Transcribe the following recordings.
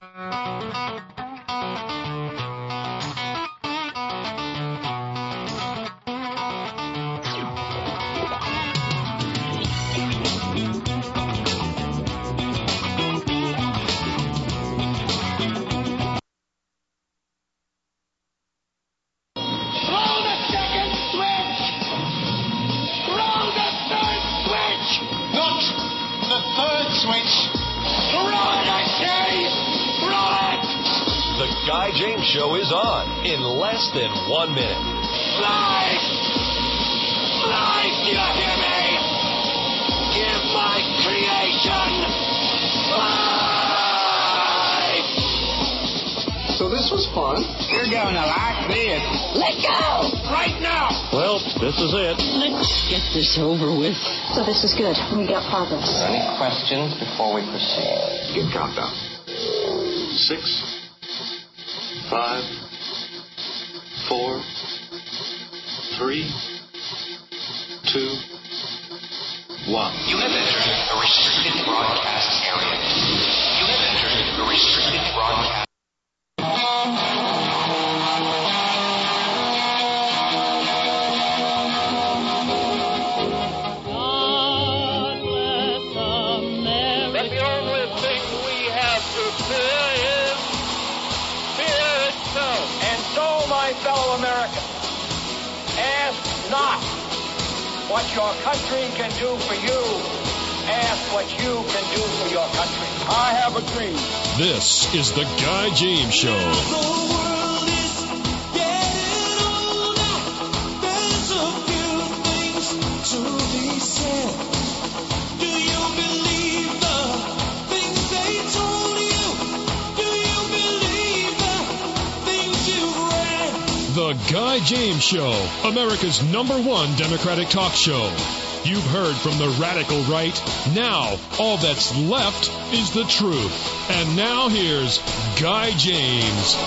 Show is on in less than 1 minute. Live! Live! Do you hear me? Give my creation life! So this was fun. You're going to like this. Let go! Right now! Well, this is it. Let's get this over with. So this is good. We got progress. Are there any questions before we proceed? Give countdown. 6, 5, 4, 3, 2, 1. You have entered a restricted broadcast area. You have entered a restricted broadcast. God bless America. But the only thing we have to fear is fear itself. And so, my fellow Americans, ask not what your country can do for you. Ask what you can do for your country. I have a dream. This is the Guy James Show. The world is getting older. There's a few things to be said. Do you believe the things they told you? Do you believe the things you've read? The Guy James Show, America's #1 Democratic talk show. You've heard from the radical right. Now, all that's left is the truth. And now here's Guy James.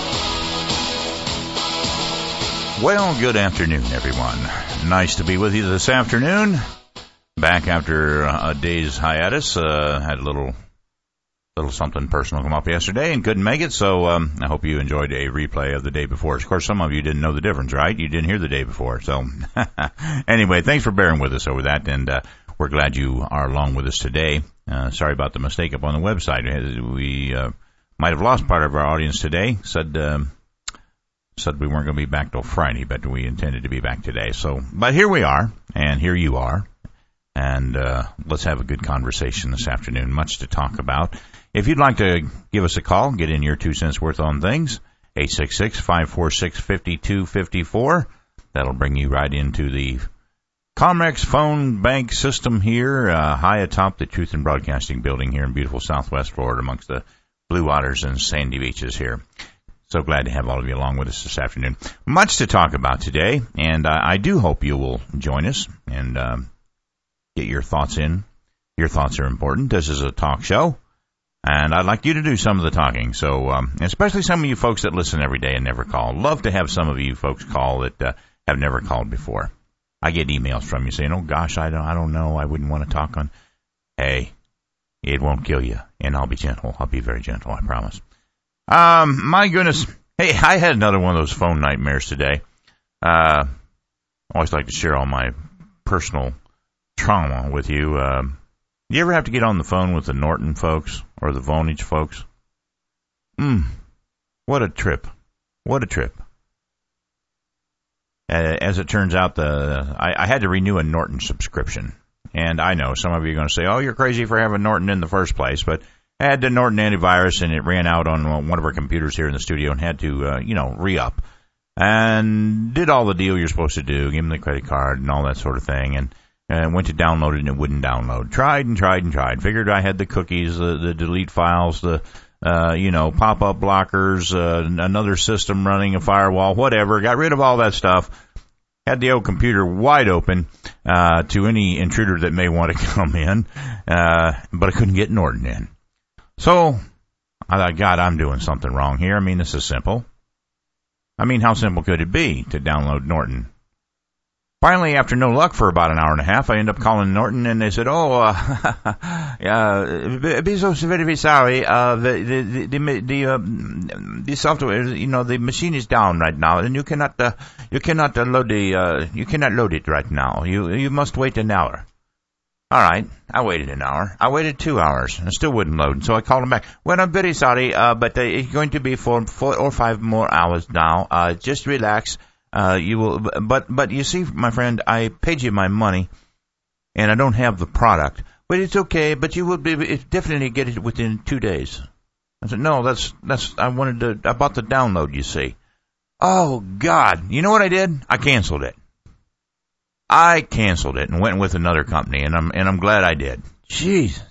Well, good afternoon, everyone. Nice to be with you this afternoon. Back after a day's hiatus. Had a little something personal come up yesterday and couldn't make it, so I hope you enjoyed a replay of the day before. Of course, some of you didn't know the difference, right? You didn't hear the day before. So anyway, thanks for bearing with us over that, and we're glad you are along with us today. Sorry about the mistake up on the website. We might have lost part of our audience today. Said we weren't going to be back till Friday, but we intended to be back today. So, but here we are, and here you are. And let's have a good conversation this afternoon. Much to talk about. If you'd like to give us a call, get in your 2 cents worth on things, 866-546-5254. That'll bring you right into the Comrex phone bank system here, high atop the Truth in Broadcasting building here in beautiful Southwest Florida amongst the blue waters and sandy beaches here. So glad to have all of you along with us this afternoon. Much to talk about today, and I do hope you will join us and get your thoughts in. Your thoughts are important. This is a talk show, and I'd like you to do some of the talking. So, especially some of you folks that listen every day and never call. Love to have some of you folks call that have never called before. I get emails from you saying, "Oh gosh, I don't know. I wouldn't want to talk on." Hey, it won't kill you, and I'll be gentle. I'll be very gentle. I promise. My goodness. Hey, I had another one of those phone nightmares today. I always like to share all my personal trauma with you. You ever have to get on the phone with the Norton folks or the Vonage folks? What a trip. What a trip. As it turns out, I had to renew a Norton subscription. And I know some of you are going to say, "Oh, you're crazy for having Norton in the first place." But I had the Norton antivirus, and it ran out on one of our computers here in the studio and had to, re-up. And did all the deal you're supposed to do, give them the credit card and all that sort of thing. And went to download it, and it wouldn't download. Tried and tried and tried. Figured I had the cookies, the delete files, the pop-up blockers, another system running, a firewall, whatever. Got rid of all that stuff. Had the old computer wide open to any intruder that may want to come in, but I couldn't get Norton in. So I thought, God, I'm doing something wrong here. I mean, this is simple. I mean, how simple could it be to download Norton? Finally, after no luck for about an hour and a half, I ended up calling Norton, and they said, be so very sorry. The software, the machine is down right now, and you cannot load it right now. You must wait an hour. All right, I waited an hour. I waited 2 hours, and it still wouldn't load. So I called him back. Well, I'm very sorry, but it's going to be for 4 or 5 more hours now. Just relax. You will, but you see, my friend, I paid you my money, and I don't have the product. But it's okay. But you will definitely get it within 2 days. I said, no, I bought the download. You see. Oh God, you know what I did? I canceled it. And went with another company, and I'm glad I did. Jeez.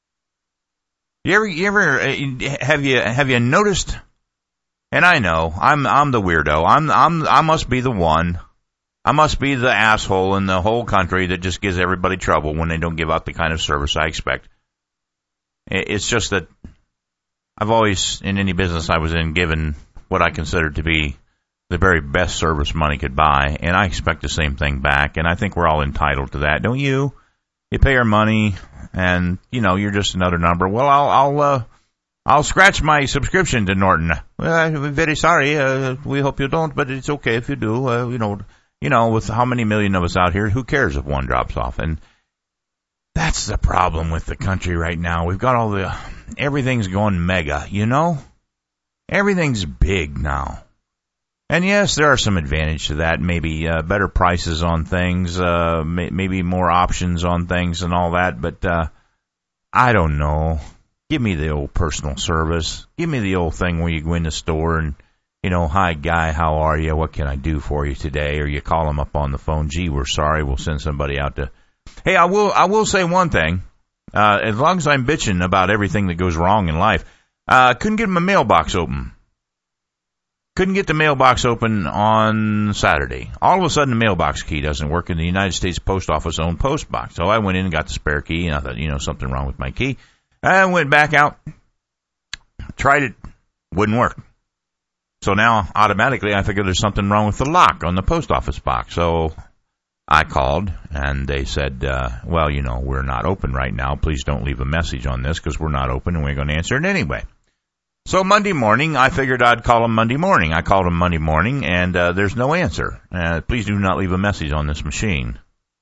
You ever have you noticed? And I know I'm the weirdo. I must be the one. I must be the asshole in the whole country that just gives everybody trouble when they don't give out the kind of service I expect. It's just that I've always, in any business I was in, given what I considered to be the very best service money could buy, and I expect the same thing back, and I think we're all entitled to that, don't you? You pay our money, and, you're just another number. Well, I'll scratch my subscription to Norton. Well, I'm very sorry. We hope you don't, but it's okay if you do. With how many million of us out here, who cares if one drops off? And that's the problem with the country right now. We've got everything's going mega, Everything's big now. And yes, there are some advantage to that. Maybe better prices on things, maybe more options on things and all that. But I don't know. Give me the old personal service. Give me the old thing where you go in the store and, hi, guy, how are you? What can I do for you today? Or you call them up on the phone. Gee, we're sorry. We'll send somebody out to. Hey, I will say one thing. As long as I'm bitching about everything that goes wrong in life, couldn't get my mailbox open. Couldn't get the mailbox open on Saturday. All of a sudden, the mailbox key doesn't work in the United States Post Office owned post box. So I went in and got the spare key, and I thought, something wrong with my key. I went back out, tried it, wouldn't work. So now, automatically, I figured there's something wrong with the lock on the post office box. So I called, and they said, we're not open right now. Please don't leave a message on this because we're not open, and we're going to answer it anyway. So Monday morning, I figured I'd call them Monday morning. I called them Monday morning, and there's no answer. Please do not leave a message on this machine.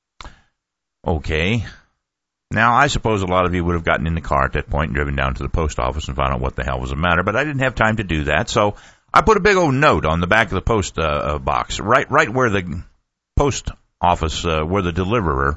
Okay. Now, I suppose a lot of you would have gotten in the car at that point and driven down to the post office and found out what the hell was the matter, but I didn't have time to do that, so I put a big old note on the back of the post box, right where the post office, where the deliverer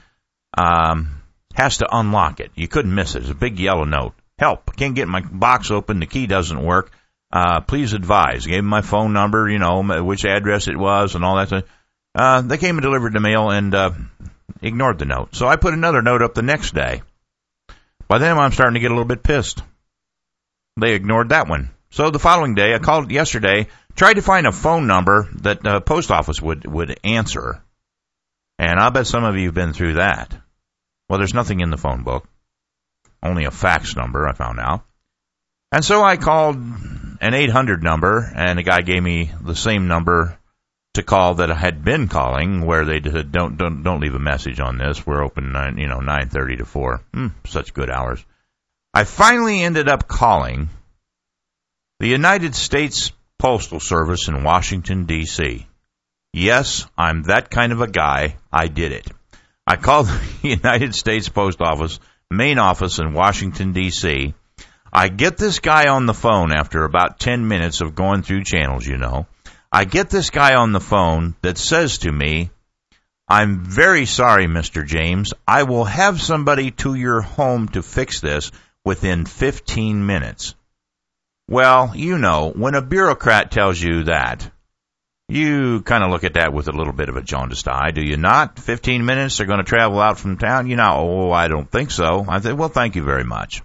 has to unlock it. You couldn't miss it. It's a big yellow note. Help, I can't get my box open, the key doesn't work. Please advise. I gave them my phone number, which address it was and all that stuff. They came and delivered the mail and ignored the note. So I put another note up the next day. By then I'm starting to get a little bit pissed. They ignored that one. So the following day, I called yesterday, tried to find a phone number that the post office would answer. And I bet some of you have been through that. Well, there's nothing in the phone book. Only a fax number, I found out. And so I called an 800 number, and the guy gave me the same number to call that I had been calling, where they said, don't leave a message on this. We're open 9:30 to 4. Such good hours. I finally ended up calling the United States Postal Service in Washington, D.C. Yes, I'm that kind of a guy. I did it. I called the United States Post Office, main office in Washington, D.C. I get this guy on the phone after about 10 minutes of going through channels, I get this guy on the phone that says to me, I'm very sorry, Mr. James. I will have somebody to your home to fix this within 15 minutes. Well, when a bureaucrat tells you that, you kind of look at that with a little bit of a jaundiced eye, do you not? 15 minutes, they're going to travel out from town? I don't think so. I said, well, thank you very much.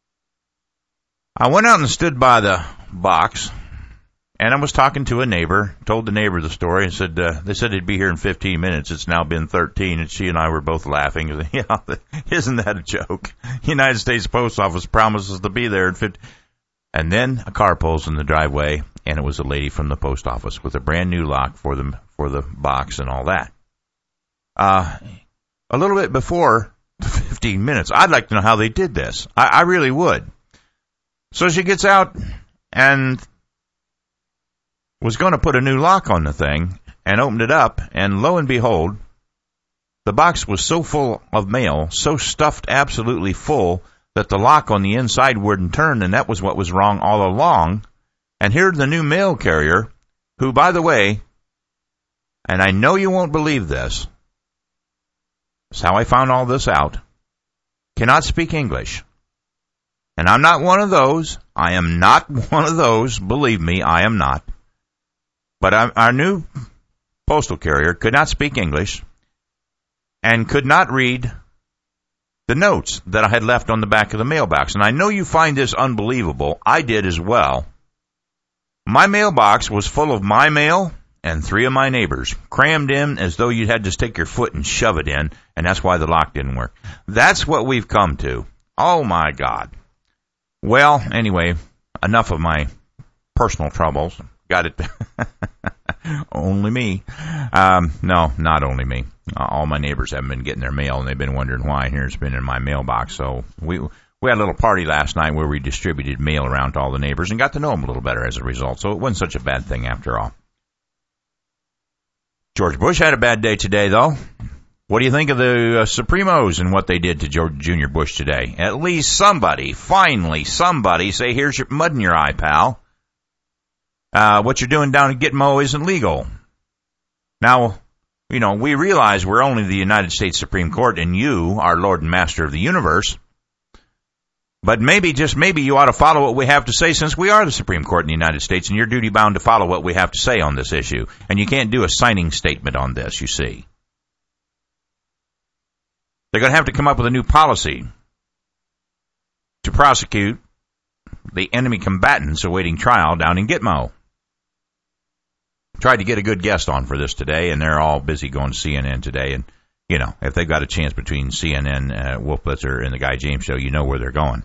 I went out and stood by the box, and I was talking to a neighbor, told the neighbor the story, and said, they said he'd be here in 15 minutes. It's now been 13, and she and I were both laughing. Isn't that a joke? United States Post Office promises to be there in 15. And then a car pulls in the driveway, and it was a lady from the post office with a brand new lock for the box and all that. a little bit before the 15 minutes. I'd like to know how they did this. I really would. So she gets out and was going to put a new lock on the thing and opened it up, and lo and behold, the box was so full of mail, so stuffed absolutely full, that the lock on the inside wouldn't turn, and that was what was wrong all along. And here's the new mail carrier, who, by the way, and I know you won't believe this, that's how I found all this out, cannot speak English. And I'm not one of those. I am not one of those. Believe me, I am not. But our new postal carrier could not speak English and could not read the notes that I had left on the back of the mailbox. And I know you find this unbelievable. I did as well. My mailbox was full of my mail and 3 of my neighbors, crammed in as though you had to stick your foot and shove it in, and that's why the lock didn't work. That's what we've come to. Oh, my God. Well, anyway, enough of my personal troubles. Got it. Only me. No, not only me. All my neighbors haven't been getting their mail, and they've been wondering why. Here it's been in my mailbox. So we had a little party last night where we distributed mail around to all the neighbors and got to know them a little better as a result. So it wasn't such a bad thing after all. George Bush had a bad day today, though. What do you think of the Supremos and what they did to George Jr. Bush today? At least somebody, finally somebody, say, here's your mud in your eye, pal. What you're doing down at Gitmo isn't legal. Now, you know, we realize we're only the United States Supreme Court and you, our Lord and Master of the universe. But maybe, just maybe, you ought to follow what we have to say, since we are the Supreme Court in the United States, and you're duty-bound to follow what we have to say on this issue. And you can't do a signing statement on this, you see. They're going to have to come up with a new policy to prosecute the enemy combatants awaiting trial down in Gitmo. Tried to get a good guest on for this today, and they're all busy going to CNN today. And, you know, if they've got a chance between CNN, Wolf Blitzer, and the Guy James Show, you know where they're going.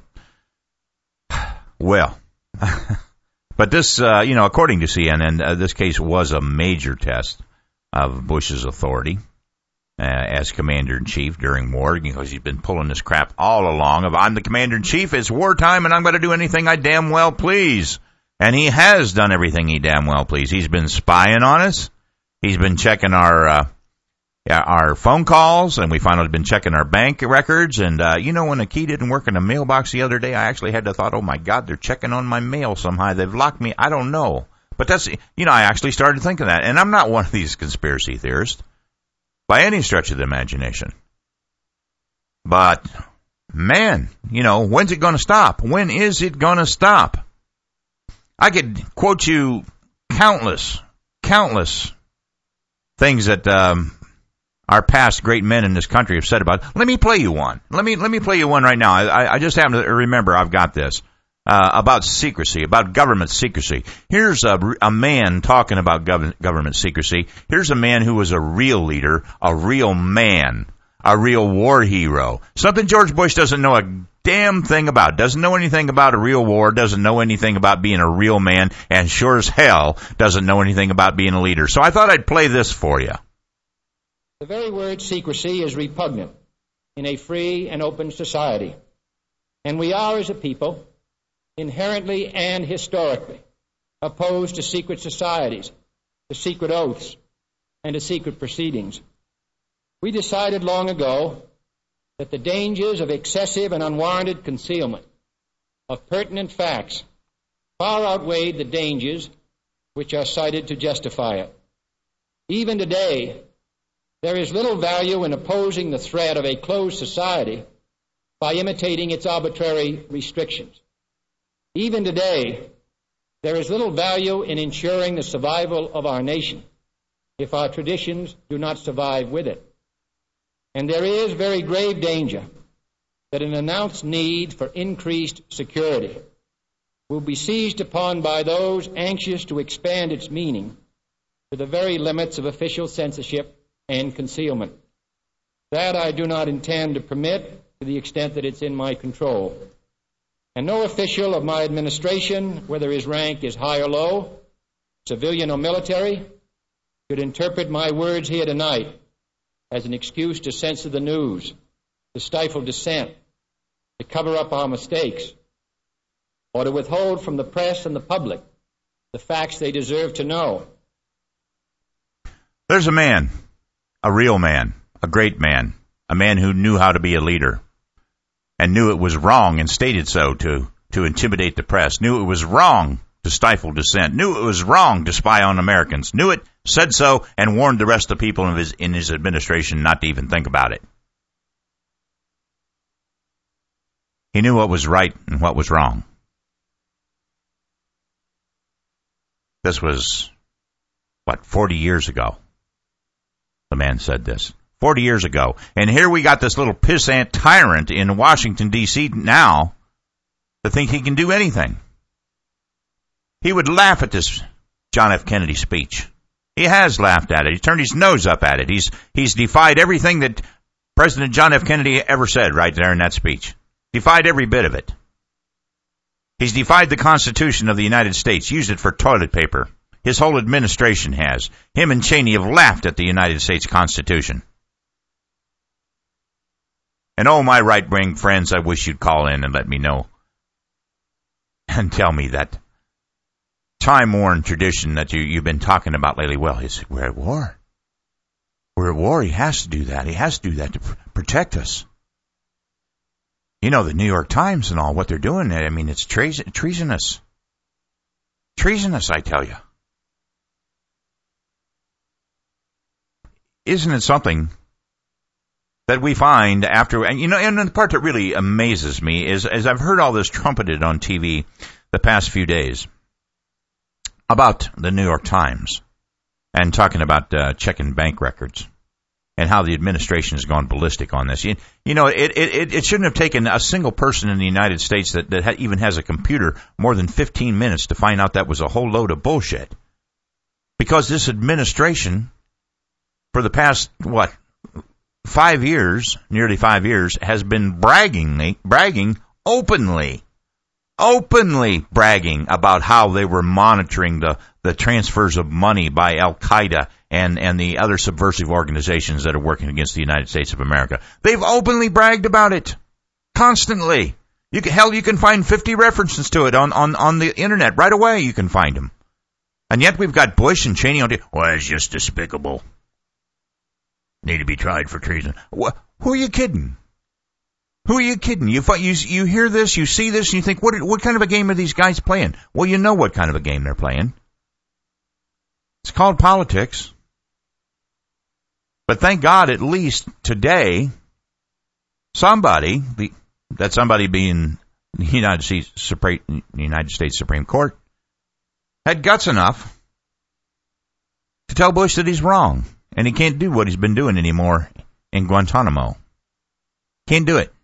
Well, but this, you know, according to CNN, this case was a major test of Bush's authority as commander-in-chief during war, because he's been pulling this crap all along of, I'm the commander-in-chief, it's wartime, and I'm going to do anything I damn well please. And he has done everything he damn well please. He's been spying on us. He's been checking our phone calls, and we finally been checking our bank records. And, you know, when the key didn't work in the mailbox the other day, I actually had to thought, oh, my God, they're checking on my mail somehow. They've locked me. I don't know. But that's, you know, I actually started thinking that. And I'm not one of these conspiracy theorists by any stretch of the imagination. But, man, you know, when's it going to stop? When is it going to stop? I could quote you countless things that our past great men in this country have said about it. Let me play you one. Let me play you one right now. I just happen to remember I've got this about secrecy, about government secrecy. Here's a man talking about government secrecy. Here's a man who was a real leader, a real man, a real war hero. Something George Bush doesn't know a damn thing about. Doesn't know anything about a real war, doesn't know anything about being a real man, and sure as hell doesn't know anything about being a leader. So I thought I'd play this for you. The very word secrecy is repugnant in a free and open society. And we are, as a people, inherently and historically opposed to secret societies, to secret oaths, and to secret proceedings. We decided long ago that the dangers of excessive and unwarranted concealment of pertinent facts far outweighed the dangers which are cited to justify it. Even today, there is little value in opposing the threat of a closed society by imitating its arbitrary restrictions. Even today, there is little value in ensuring the survival of our nation if our traditions do not survive with it. And there is very grave danger that an announced need for increased security will be seized upon by those anxious to expand its meaning to the very limits of official censorship and concealment. That I do not intend to permit to the extent that it's in my control. And no official of my administration, whether his rank is high or low, civilian or military, should interpret my words here tonight as an excuse to censor the news, to stifle dissent, to cover up our mistakes, or to withhold from the press and the public the facts they deserve to know. There's a man, a real man, a great man, a man who knew how to be a leader and knew it was wrong and stated so to intimidate the press, knew it was wrong to stifle dissent, knew it was wrong to spy on Americans, knew it, said so, and warned the rest of the people in his administration not to even think about it. He knew what was right and what was wrong. This was, 40 years ago? The man said this. 40 years ago. And here we got this little pissant tyrant in Washington, D.C. now to think he can do anything. He would laugh at this John F. Kennedy speech. He has laughed at it. He turned his nose up at it. He's defied everything that President John F. Kennedy ever said right there in that speech. Defied every bit of it. He's defied the Constitution of the United States, used it for toilet paper. His whole administration has. Him and Cheney have laughed at the United States Constitution. And oh, my right-wing friends, I wish you'd call in and let me know and tell me that time-worn tradition that you've been talking about lately. Well, we're at war. We're at war. He has to do that. He has to do that to protect us. You know, the New York Times and all, what they're doing, I mean, it's treasonous. Treasonous, I tell you. Isn't it something that we find after, and the part that really amazes me is, as I've heard all this trumpeted on TV the past few days about the New York Times and talking about checking bank records and how the administration has gone ballistic on this. It shouldn't have taken a single person in the United States that even has a computer more than 15 minutes to find out that was a whole load of bullshit. Because this administration, for the past, 5 years, nearly 5 years, has been bragging openly bragging about how they were monitoring the transfers of money by Al-Qaeda and the other subversive organizations that are working against the United States of America. They've openly bragged about it. Constantly. You can find 50 references to it on the internet. Right away you can find them. And yet we've got Bush and Cheney on TV. Well, it's just despicable. Need to be tried for treason. Who are you kidding? Who are you kidding? You hear this, you see this, and you think, what kind of a game are these guys playing? Well, you know what kind of a game they're playing. It's called politics. But thank God, at least today, somebody being the United States Supreme Court, had guts enough to tell Bush that he's wrong. And he can't do what he's been doing anymore in Guantanamo. Can't do it.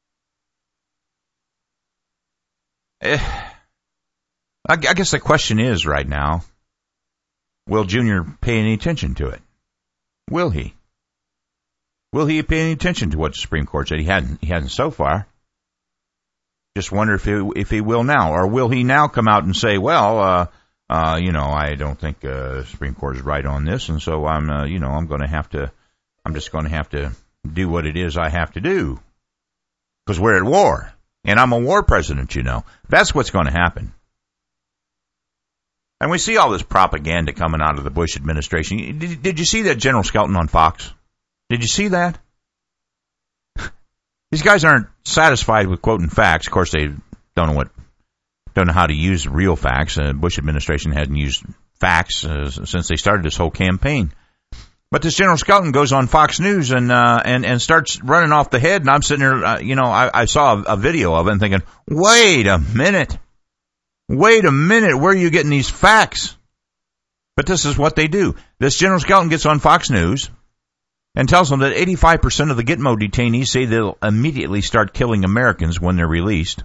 I guess the question is right now, will Junior pay any attention to it? Will he? Will he pay any attention to what the Supreme Court said? He hasn't so far. Just wonder if he will now. Or will he now come out and say, well, I don't think the Supreme Court is right on this, and so I'm just going to have to do what it is I have to do. Because we're at war. And I'm a war president, That's what's going to happen. And we see all this propaganda coming out of the Bush administration. Did you see that General Skelton on Fox? Did you see that? These guys aren't satisfied with quoting facts. Of course, they don't know how to use real facts. The Bush administration hasn't used facts since they started this whole campaign. But this General Skelton goes on Fox News and starts running off the head, and I'm sitting there, I saw a video of it and thinking, wait a minute, where are you getting these facts? But this is what they do. This General Skelton gets on Fox News and tells them that 85% of the Gitmo detainees say they'll immediately start killing Americans when they're released.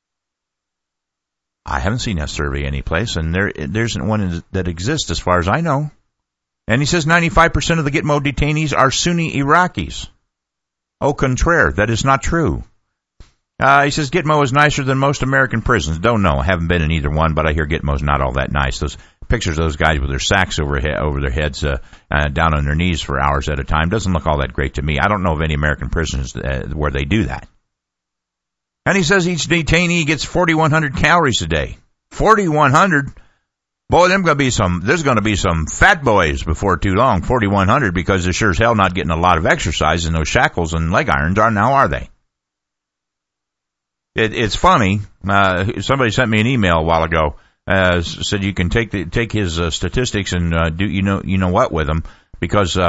I haven't seen that survey anyplace, and there isn't one that exists as far as I know. And he says 95% of the Gitmo detainees are Sunni Iraqis. Au contraire, that is not true. He says Gitmo is nicer than most American prisons. Don't know. Haven't been in either one, but I hear Gitmo's not all that nice. Those pictures of those guys with their sacks over their heads, down on their knees for hours at a time doesn't look all that great to me. I don't know of any American prisons where they do that. And he says each detainee gets 4,100 calories a day. 4,100? Boy, there's going to be some fat boys before too long. 4,100, because they're sure as hell not getting a lot of exercise in those shackles and leg irons are they? It's funny. Somebody sent me an email a while ago. Said you can take his statistics and do you know what with them, because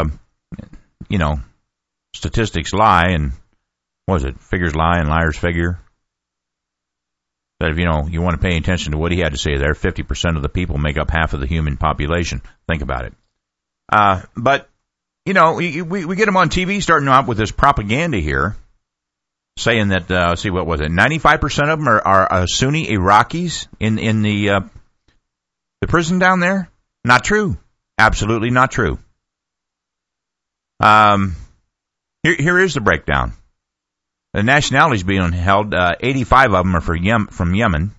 statistics lie, and what is it? Figures lie and liars figure. That if you want to pay attention to what he had to say there, 50% of the people make up half of the human population. Think about it. But we get him on TV starting out with this propaganda here, saying that, what was it? 95% of them are Sunni Iraqis in the prison down there? Not true. Absolutely not true. Here is the breakdown. The nationalities being held, 85 of them are from Yemen.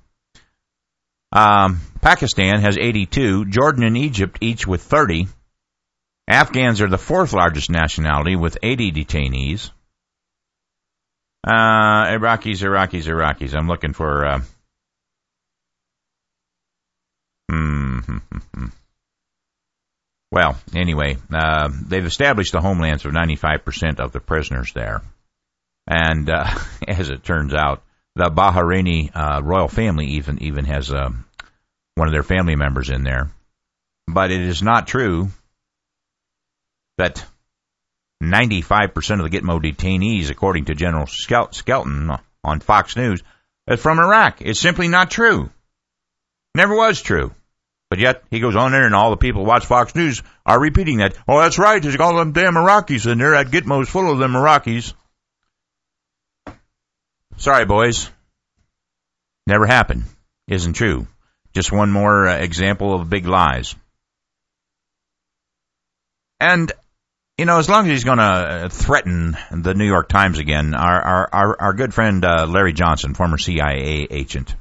Pakistan has 82. Jordan and Egypt each with 30. Afghans are the fourth largest nationality with 80 detainees. Iraqis. I'm looking for, Well, anyway, they've established the homelands of 95% of the prisoners there. And, as it turns out, the Bahraini, royal family even has, one of their family members in there. But it is not true that 95% of the Gitmo detainees, according to General Skelton on Fox News, is from Iraq. It's simply not true. Never was true. But yet, he goes on there, and all the people who watch Fox News are repeating that. Oh, that's right, there's all them damn Iraqis in there. That Gitmo's full of them Iraqis. Sorry, boys. Never happened. Isn't true. Just one more example of big lies. And as long as he's going to threaten the New York Times again, our good friend Larry Johnson, former CIA agent,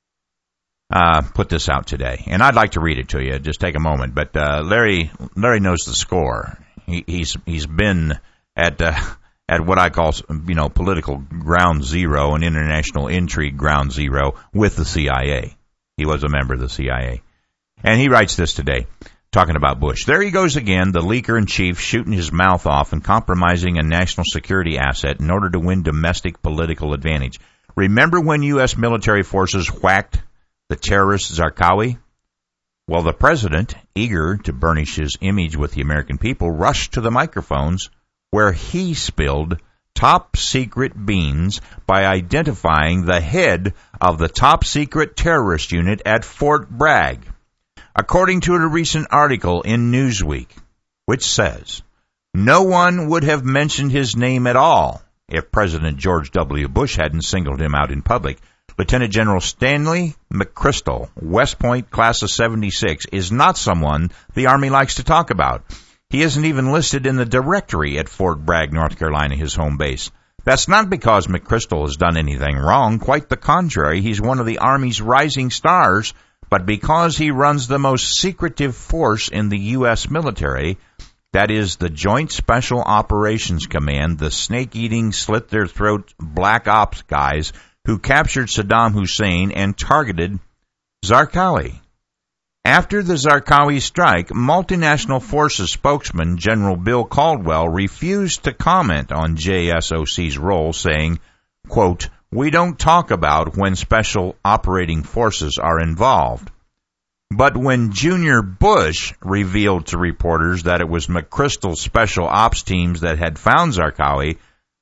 put this out today. And I'd like to read it to you. Just take a moment. But Larry knows the score. He's been at what I call, political ground zero and international intrigue ground zero with the CIA. He was a member of the CIA. And he writes this today, talking about Bush. There he goes again, the leaker-in-chief, shooting his mouth off and compromising a national security asset in order to win domestic political advantage. Remember when U.S. military forces whacked the terrorist Zarqawi? Well, the president, eager to burnish his image with the American people, rushed to the microphones where he spilled top-secret beans by identifying the head of the top-secret terrorist unit at Fort Bragg. According to a recent article in Newsweek, which says, no one would have mentioned his name at all if President George W. Bush hadn't singled him out in public. Lieutenant General Stanley McChrystal, West Point, class of 76, is not someone the Army likes to talk about. He isn't even listed in the directory at Fort Bragg, North Carolina, his home base. That's not because McChrystal has done anything wrong. Quite the contrary. He's one of the Army's rising stars, but because he runs the most secretive force in the U.S. military, that is the Joint Special Operations Command, the snake-eating, slit-their-throat black ops guys who captured Saddam Hussein and targeted Zarqawi. After the Zarqawi strike, multinational forces spokesman General Bill Caldwell refused to comment on JSOC's role, saying, quote, we don't talk about when special operating forces are involved. But when Junior Bush revealed to reporters that it was McChrystal's special ops teams that had found Zarqawi,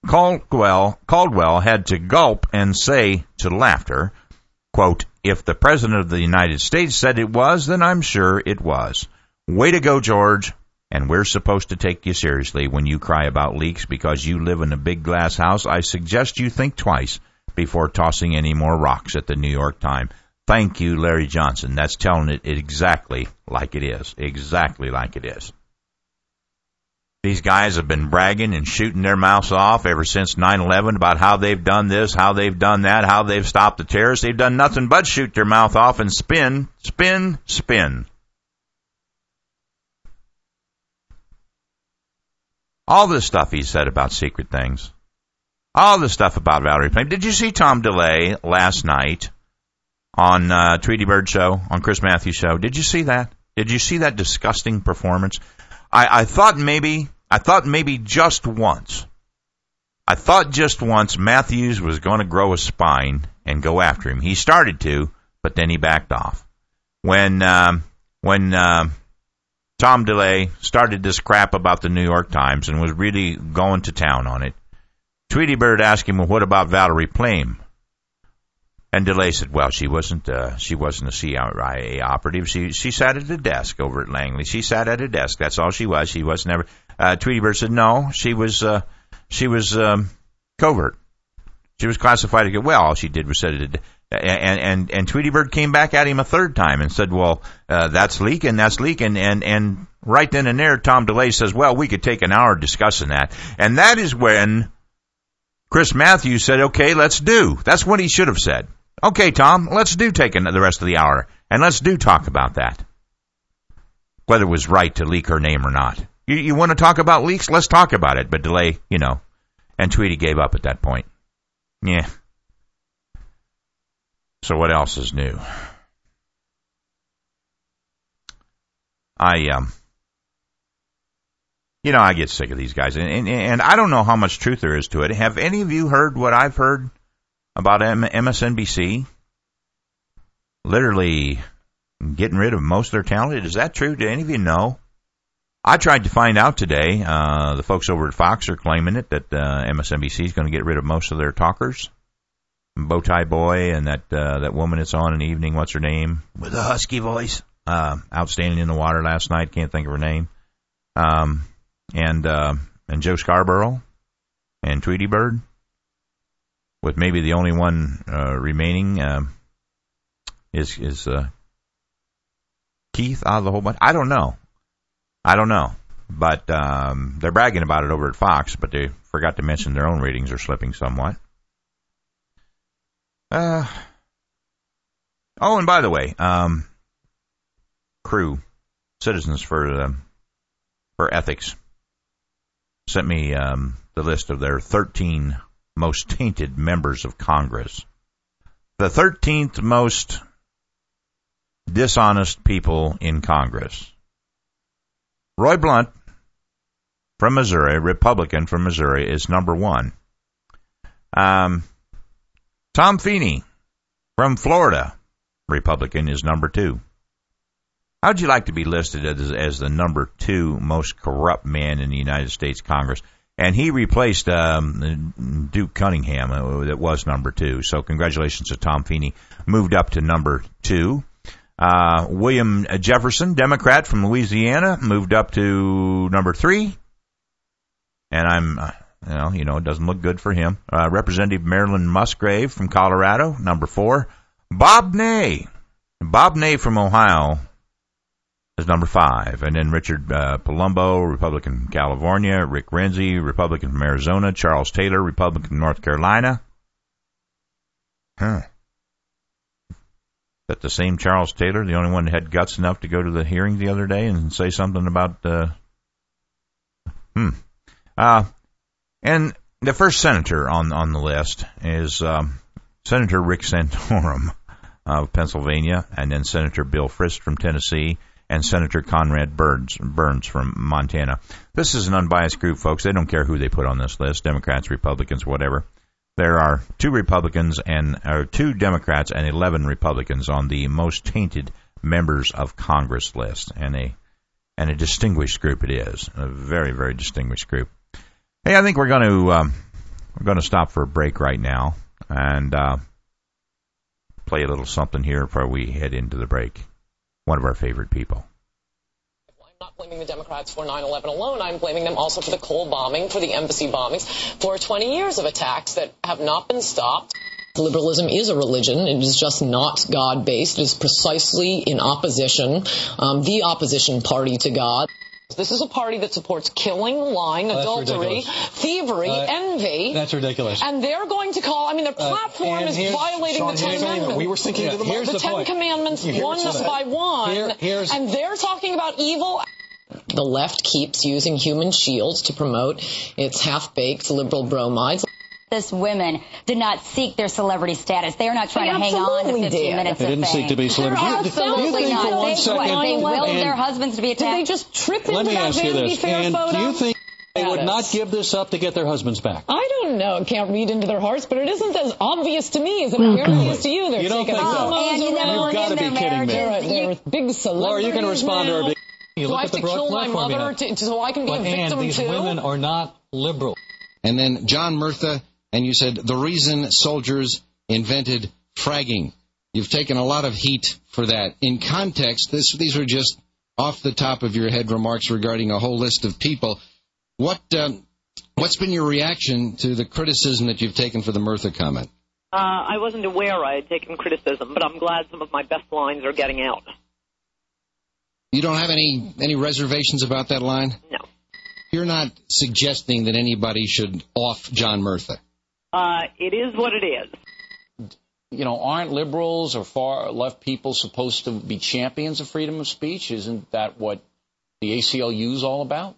Caldwell had to gulp and say to laughter, quote, if the President of the United States said it was, then I'm sure it was. Way to go, George. And we're supposed to take you seriously when you cry about leaks because you live in a big glass house. I suggest you think twice before tossing any more rocks at the New York Times. Thank you, Larry Johnson. That's telling it exactly like it is. Exactly like it is. These guys have been bragging and shooting their mouths off ever since 9/11 about how they've done this, how they've done that, how they've stopped the terrorists. They've done nothing but shoot their mouth off and spin, spin, spin. All this stuff he said about secret things. All this stuff about Valerie Plame. Did you see Tom DeLay last night on Tweety Bird show, on Chris Matthews show? Did you see that? Did you see that disgusting performance? I thought maybe just once Matthews was going to grow a spine and go after him. He started to, but then he backed off. When Tom DeLay started this crap about the New York Times and was really going to town on it, Tweety Bird asked him, well, what about Valerie Plame? And DeLay said, well, she wasn't a CIA operative. She sat at a desk over at Langley. She sat at a desk. That's all she was. She was never. Tweety Bird said, no, she was covert. She was classified. Well, all she did was sit at a desk. And Tweety Bird came back at him a third time and said, well, that's leaking. And right then and there, Tom DeLay says, well, we could take an hour discussing that. And that is when Chris Matthews said, okay, let's do. That's what he should have said. Okay, Tom, let's do taking the rest of the hour, and let's do talk about that. Whether it was right to leak her name or not. You want to talk about leaks? Let's talk about it. But DeLay, and Tweety gave up at that point. Yeah. So what else is new? I get sick of these guys, and I don't know how much truth there is to it. Have any of you heard what I've heard about MSNBC? Literally getting rid of most of their talent. Is that true? Do any of you know? I tried to find out today. The folks over at Fox are claiming it, that MSNBC is going to get rid of most of their talkers. Bowtie Boy and that woman that's on in the evening, what's her name? With a husky voice. Outstanding in the water last night, can't think of her name. And Joe Scarborough and Tweety Bird, with maybe the only one remaining is Keith out of the whole bunch. I don't know, but they're bragging about it over at Fox, but they forgot to mention their own ratings are slipping somewhat. And by the way, Crew, Citizens for Ethics, sent me the list of their 13 most tainted members of Congress. The 13th most dishonest people in Congress. Roy Blunt from Missouri, Republican from Missouri, is number 1. Tom Feeney from Florida, Republican, is number 2. How'd you like to be listed as the number 2 most corrupt man in the United States Congress? And he replaced Duke Cunningham, that was number 2. So congratulations to Tom Feeney, moved up to number 2. William Jefferson, Democrat from Louisiana, moved up to number 3. And it doesn't look good for him. Representative Marilyn Musgrave from Colorado, number 4. Bob Ney from Ohio is number 5. And then Richard Palumbo, Republican from California. Rick Renzi, Republican from Arizona. Charles Taylor, Republican from North Carolina. Is that the same Charles Taylor, the only one that had guts enough to go to the hearing the other day and say something about and the first senator on the list is Senator Rick Santorum of Pennsylvania, and then Senator Bill Frist from Tennessee, and Senator Conrad Burns from Montana. This is an unbiased group, folks. They don't care who they put on this list, Democrats, Republicans, whatever. There are 2 Democrats and 11 Republicans on the most tainted members of Congress list, and a distinguished group it is, a very, very distinguished group. Hey, I think we're going to stop for a break right now and play a little something here before we head into the break. One of our favorite people. I'm not blaming the Democrats for 9/11 alone. I'm blaming them also for the Cole bombing, for the embassy bombings, for 20 years of attacks that have not been stopped. Liberalism is a religion. It is just not God-based. It is precisely in opposition, the opposition party to God. This is a party that supports killing, lying, adultery, thievery, envy. That's ridiculous. And they're going to call, their platform is violating the Ten Commandments. We were thinking of the Ten Commandments, one by one, and they're talking about evil. The left keeps using human shields to promote its half-baked liberal bromides. This women did not seek their celebrity status. They are not trying to hang on to 15 minutes of fame. They didn't seek to be celebrities. Absolutely not. For 1 second, they willed their husbands to be attacked. Did they just trip into Let me that ask you Vanity this. Fair And photo? do you think they would not give this up to get their husbands back? I don't know. Can't read into their hearts, but it isn't as obvious to me as it apparently is to you. They're You don't taking think so? promos You've around. got to be kidding me. They're big celebrities. Laura, you can respond to her. Do I have to kill my mother so I can be a victim these too? women are not liberal. And then John Murtha, and you said the reason soldiers invented fragging. You've taken a lot of heat for that. In context, these are just off the top of your head remarks regarding a whole list of people. What's been your reaction to the criticism that you've taken for the Murtha comment? I wasn't aware I had taken criticism, but I'm glad some of my best lines are getting out. You don't have any reservations about that line? No. You're not suggesting that anybody should off John Murtha? It is what it is. Aren't liberals or far left people supposed to be champions of freedom of speech? Isn't that what the ACLU is all about?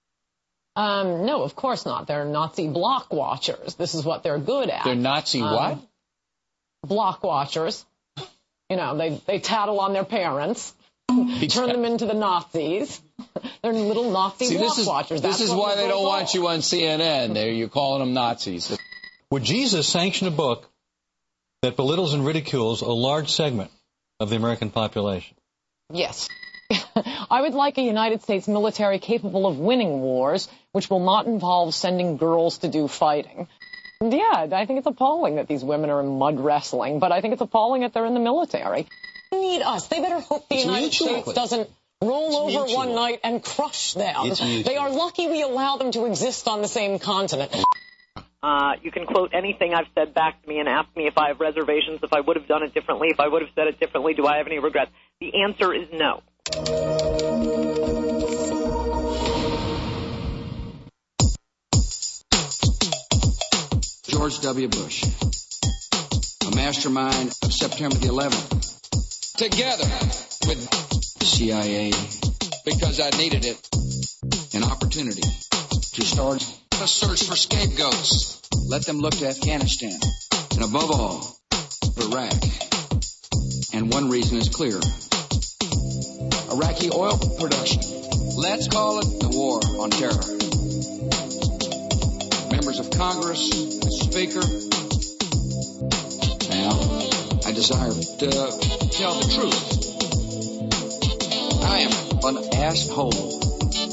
No, of course not. They're Nazi block watchers. This is what they're good at. They're Nazi what? Block watchers. They tattle on their parents, turn them into the Nazis. They're little Nazi block watchers. This is why they don't want you on CNN. You're calling them Nazis. Would Jesus sanction a book that belittles and ridicules a large segment of the American population? Yes. I would like a United States military capable of winning wars, which will not involve sending girls to do fighting. Yeah, I think it's appalling that these women are in mud wrestling, but I think it's appalling that they're in the military. They need us. They better hope the United States doesn't roll over one night and crush them. They are lucky we allow them to exist on the same continent. You can quote anything I've said back to me and ask me if I have reservations, if I would have done it differently, if I would have said it differently, do I have any regrets? The answer is no. George W. Bush, a mastermind of September the 11th, together with the CIA, because I needed it, an opportunity to start a search for scapegoats. Let them look to Afghanistan, and above all, Iraq. And one reason is clear. Iraqi oil production. Let's call it the war on terror. Members of Congress, Speaker, now, I desire to tell the truth. I am an asshole.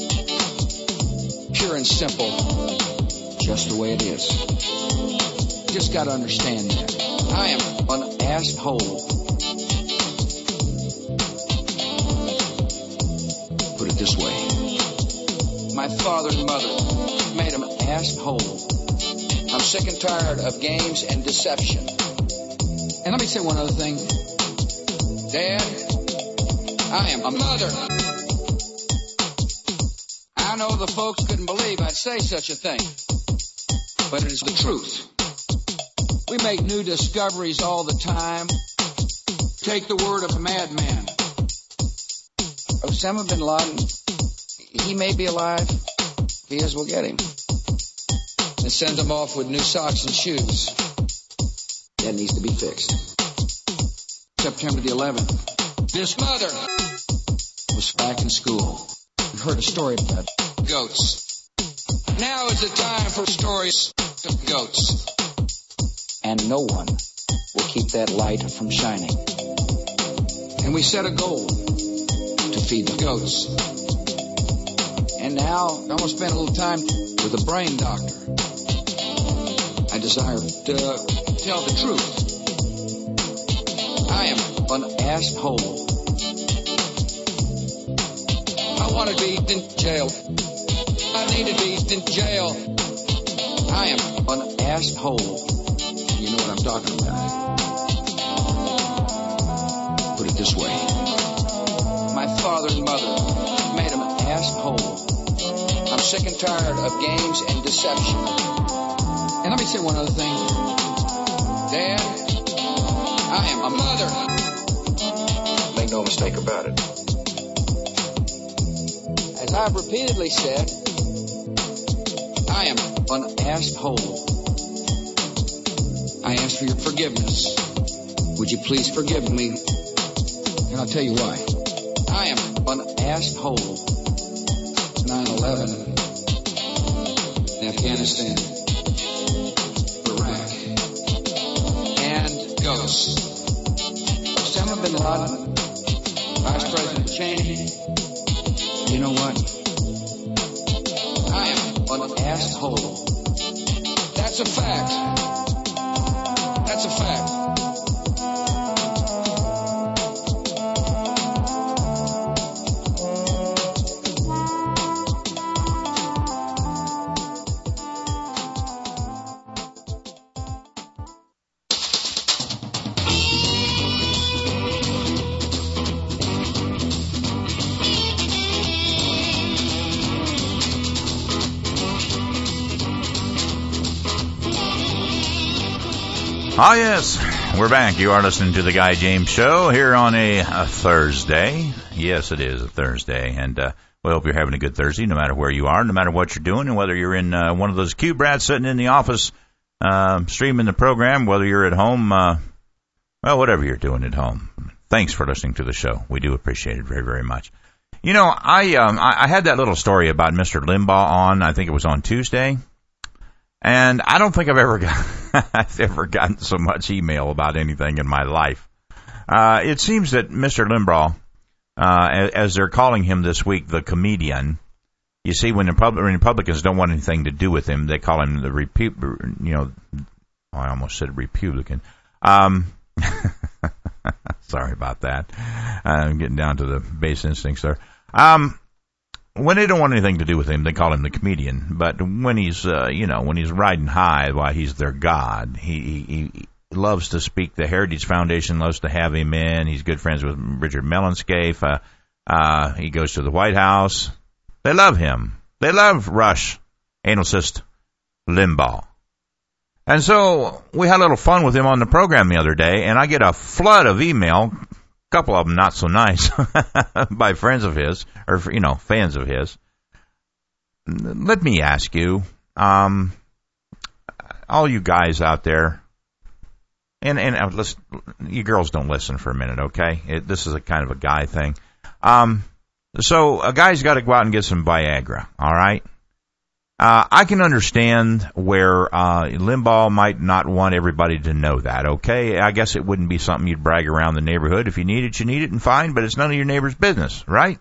Pure and simple. Just the way it is. Just got to understand that. I am an asshole. Put it this way. My father and mother made him an asshole. I'm sick and tired of games and deception. And let me say one other thing. Dad, I am a mother. I know the folks couldn't believe I'd say such a thing, but it is the truth. We make new discoveries all the time. Take the word of a madman. Osama bin Laden, he may be alive. If he is, we'll get him. And send him off with new socks and shoes. That needs to be fixed. September the 11th. This mother was back in school. We've heard a story about goats. Now is the time for stories of goats. And no one will keep that light from shining. And we set a goal to feed the goats. And now, I'm going to spend a little time with a brain doctor. I desire to tell the truth. I am an asshole. I want to be in jail. I need to be in jail. I am an asshole. You know what I'm talking about. Put it this way. My father and mother made him an asshole. I'm sick and tired of games and deception. And let me say one other thing. Dad, I am a mother. Make no mistake about it. As I've repeatedly said, I am an asshole. I ask for your forgiveness. Would you please forgive me? And I'll tell you why. I am an asshole. 9/11, Afghanistan, Iraq, and ghosts. Osama bin Laden, Vice President Cheney. You know what? I am an asshole. That's a fact. That's a fact. Ah, yes, we're back. You are listening to the Guy James Show here on a Thursday. Yes, it is a Thursday, and we hope you're having a good Thursday, no matter where you are, no matter what you're doing, and whether you're in one of those cute brats sitting in the office streaming the program, whether you're at home, well, whatever you're doing at home. Thanks for listening to the show. We do appreciate it very, very much. You know, I had that little story about Mr. Limbaugh on, I think it was on Tuesday. And I don't think I've ever gotten so much email about anything in my life. It seems that Mr. Limbaugh, as they're calling him this week, the comedian. You see, when Republicans don't want anything to do with him, they call him the I almost said Republican. Sorry about that. I'm getting down to the base instincts there. When they don't want anything to do with him, they call him the comedian. But when he's, when he's riding high, why, he's their god. He loves to speak. The Heritage Foundation loves to have him in. He's good friends with Richard Mellonscape. He goes to the White House. They love him. They love Rush, anal cyst Limbaugh. And so we had a little fun with him on the program the other day, and I get a flood of email. A couple of them not so nice by friends of his, or, fans of his. Let me ask you, all you guys out there, and listen, you girls don't listen for a minute, okay? This is a kind of a guy thing. So a guy's got to go out and get some Viagra, all right? I can understand where Limbaugh might not want everybody to know that, okay? I guess it wouldn't be something you'd brag around the neighborhood. If you need it, you need it, and fine, but it's none of your neighbor's business, right?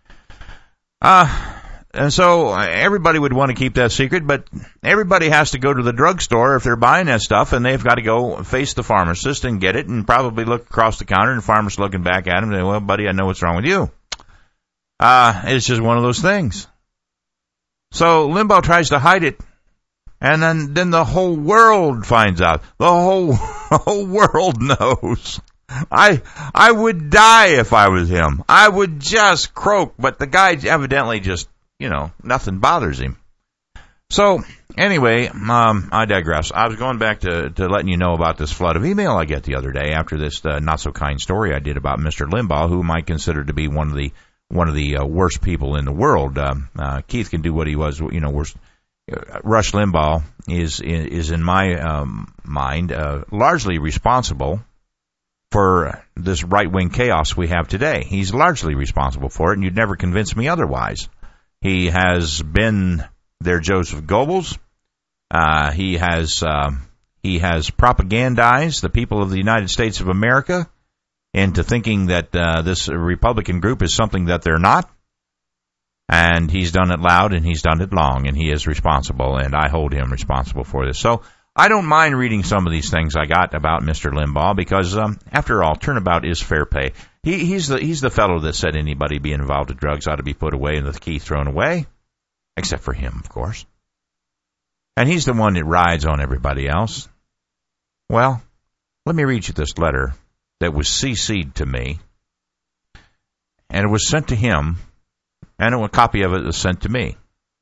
And so everybody would want to keep that secret, but everybody has to go to the drugstore if they're buying that stuff, and they've got to go face the pharmacist and get it, and probably look across the counter, and the pharmacist looking back at him and say, well, buddy, I know what's wrong with you. It's just one of those things. So Limbaugh tries to hide it, and then the whole world finds out. The whole world knows. I would die if I was him. I would just croak, but the guy evidently just, nothing bothers him. So, anyway, I digress. I was going back to letting you know about this flood of email I get the other day after this not-so-kind story I did about Mr. Limbaugh, whom I consider to be one of the worst people in the world. Keith can do what he was, worst. Rush Limbaugh is in my mind largely responsible for this right-wing chaos we have today. He's largely responsible for it, and you'd never convince me otherwise. He has been their Joseph Goebbels. He has propagandized the people of the United States of America into thinking that this Republican group is something that they're not. And he's done it loud, and he's done it long, and he is responsible, and I hold him responsible for this. So I don't mind reading some of these things I got about Mr. Limbaugh because, after all, turnabout is fair pay. He's the fellow that said anybody being involved with drugs ought to be put away and the key thrown away, except for him, of course. And he's the one that rides on everybody else. Well, let me read you this letter that was CC'd to me, and it was sent to him and a copy of it was sent to me.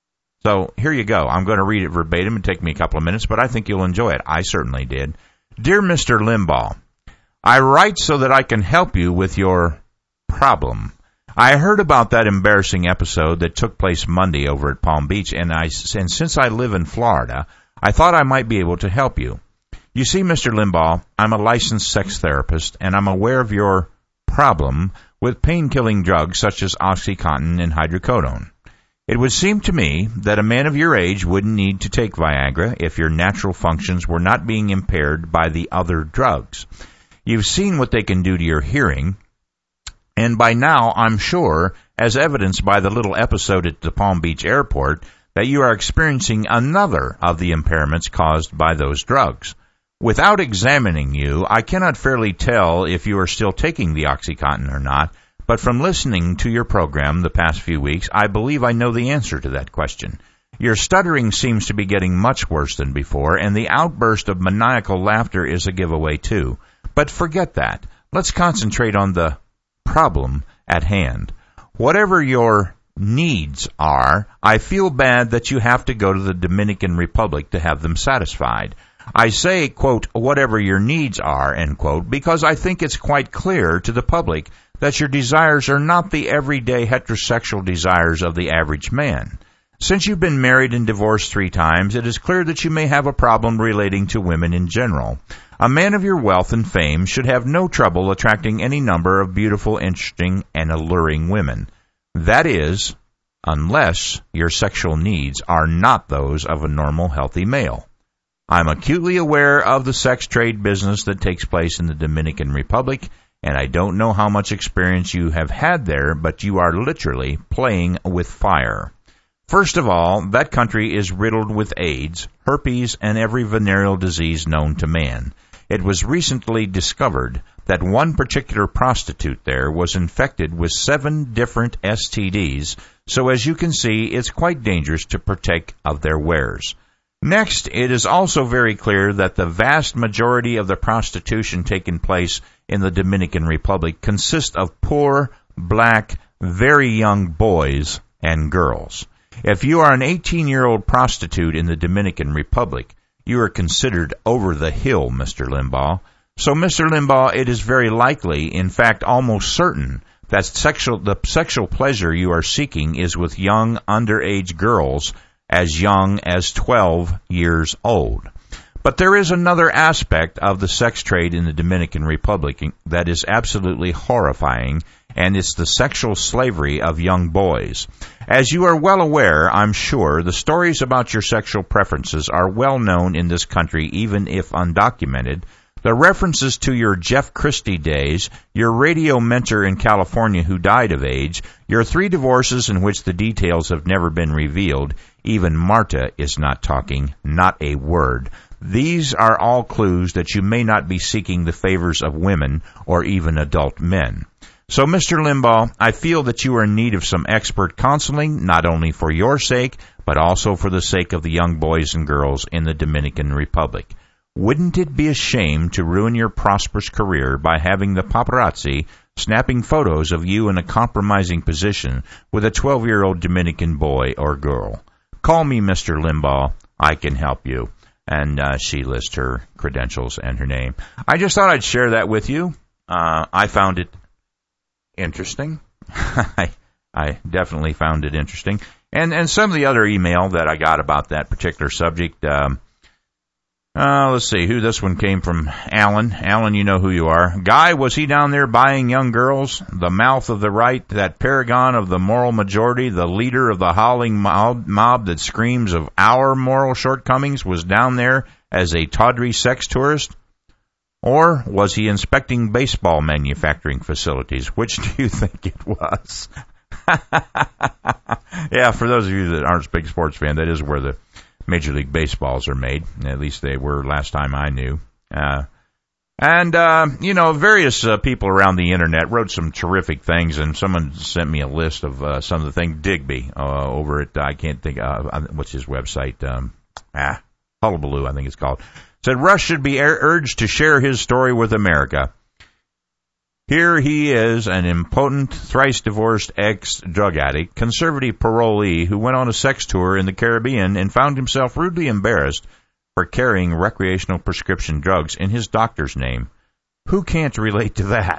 So here you go. I'm going to read it verbatim. It'll take me a couple of minutes, but I think you'll enjoy it. I certainly did. Dear Mr. Limbaugh, I write so that I can help you with your problem. I heard about that embarrassing episode that took place Monday over at Palm Beach, and since I live in Florida, I thought I might be able to help you. You see, Mr. Limbaugh, I'm a licensed sex therapist, and I'm aware of your problem with pain-killing drugs such as OxyContin and hydrocodone. It would seem to me that a man of your age wouldn't need to take Viagra if your natural functions were not being impaired by the other drugs. You've seen what they can do to your hearing, and by now I'm sure, as evidenced by the little episode at the Palm Beach airport, that you are experiencing another of the impairments caused by those drugs. Without examining you, I cannot fairly tell if you are still taking the OxyContin or not, but from listening to your program the past few weeks, I believe I know the answer to that question. Your stuttering seems to be getting much worse than before, and the outburst of maniacal laughter is a giveaway too. But forget that. Let's concentrate on the problem at hand. Whatever your needs are, I feel bad that you have to go to the Dominican Republic to have them satisfied. I say, quote, whatever your needs are, end quote, because I think it's quite clear to the public that your desires are not the everyday heterosexual desires of the average man. Since you've been married and divorced 3 times, it is clear that you may have a problem relating to women in general. A man of your wealth and fame should have no trouble attracting any number of beautiful, interesting, and alluring women. That is, unless your sexual needs are not those of a normal, healthy male. I'm acutely aware of the sex trade business that takes place in the Dominican Republic, and I don't know how much experience you have had there, but you are literally playing with fire. First of all, that country is riddled with AIDS, herpes, and every venereal disease known to man. It was recently discovered that one particular prostitute there was infected with 7 different STDs, so as you can see, it's quite dangerous to partake of their wares. Next, it is also very clear that the vast majority of the prostitution taking place in the Dominican Republic consists of poor, black, very young boys and girls. If you are an 18-year-old prostitute in the Dominican Republic, you are considered over the hill, Mr. Limbaugh. So, Mr. Limbaugh, it is very likely, in fact almost certain, that the sexual pleasure you are seeking is with young underage girls as young as 12 years old. But there is another aspect of the sex trade in the Dominican Republic that is absolutely horrifying, and it's the sexual slavery of young boys. As you are well aware, I'm sure, the stories about your sexual preferences are well known in this country, even if undocumented. The references to your Jeff Christie days, your radio mentor in California who died of AIDS, your 3 divorces in which the details have never been revealed, even Marta is not talking, not a word. These are all clues that you may not be seeking the favors of women or even adult men. So, Mr. Limbaugh, I feel that you are in need of some expert counseling, not only for your sake, but also for the sake of the young boys and girls in the Dominican Republic. Wouldn't it be a shame to ruin your prosperous career by having the paparazzi snapping photos of you in a compromising position with a 12-year-old Dominican boy or girl? Call me Mr. Limbaugh. I can help you. And she lists her credentials and her name. I just thought I'd share that with you. I found it interesting. I definitely found it interesting. And some of the other email that I got about that particular subject, let's see who this one came from. Alan. Alan, you know who you are. Guy, was he down there buying young girls? The mouth of the right, that paragon of the moral majority, the leader of the howling mob that screams of our moral shortcomings, was down there as a tawdry sex tourist? Or was he inspecting baseball manufacturing facilities? Which do you think it was? Yeah, for those of you that aren't big sports fans, that is where the Major League Baseballs are made. At least they were last time I knew. Various people around the Internet wrote some terrific things, and someone sent me a list of some of the things. Digby over at, I can't think, what's his website? Hullabaloo, I think it's called. Said Rush should be urged to share his story with America. Here he is, an impotent, thrice-divorced ex-drug addict, conservative parolee who went on a sex tour in the Caribbean and found himself rudely embarrassed for carrying recreational prescription drugs in his doctor's name. Who can't relate to that?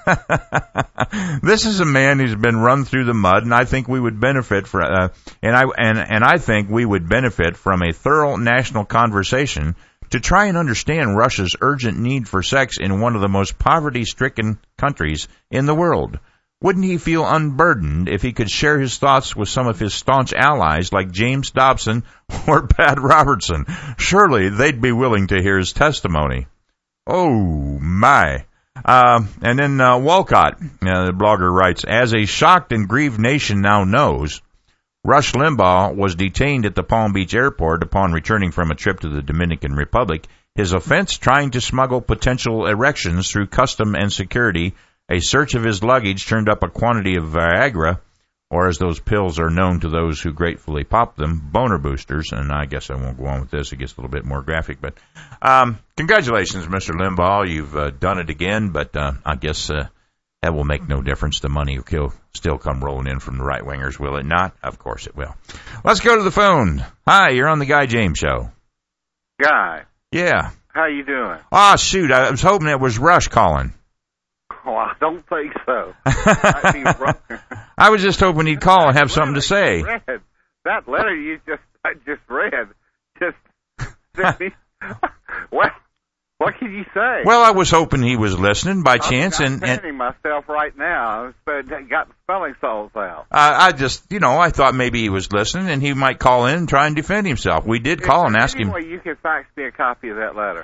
This is a man who's been run through the mud, and I think we would benefit from, I think we would benefit from a thorough national conversation to try and understand Russia's urgent need for sex in one of the most poverty-stricken countries in the world. Wouldn't he feel unburdened if he could share his thoughts with some of his staunch allies like James Dobson or Pat Robertson? Surely they'd be willing to hear his testimony. Oh, my. And then Walcott, the blogger, writes, as a shocked and grieved nation now knows, Rush Limbaugh was detained at the Palm Beach airport upon returning from a trip to the Dominican Republic. His offense, trying to smuggle potential erections through custom and security. A search of his luggage turned up a quantity of Viagra, or as those pills are known to those who gratefully pop them, boner boosters. And I guess I won't go on with this. It gets a little bit more graphic. But congratulations, Mr. Limbaugh. You've done it again, but I guess that will make no difference. The money will still come rolling in from the right-wingers, will it not? Of course it will. Let's go to the phone. Hi, you're on the Guy James Show. Guy. Yeah. How you doing? Ah, shoot, I was hoping it was Rush calling. Oh, I don't think so. Might be wrong. I was just hoping he'd call and have something to say. That letter I just read, what can you say? Well, I was hoping he was listening by chance. I'm defending myself right now. I got the spelling saws out. I just, I thought maybe he was listening and he might call in and try and defend himself. We did call and ask him. Anyway, you can fax me a copy of that letter.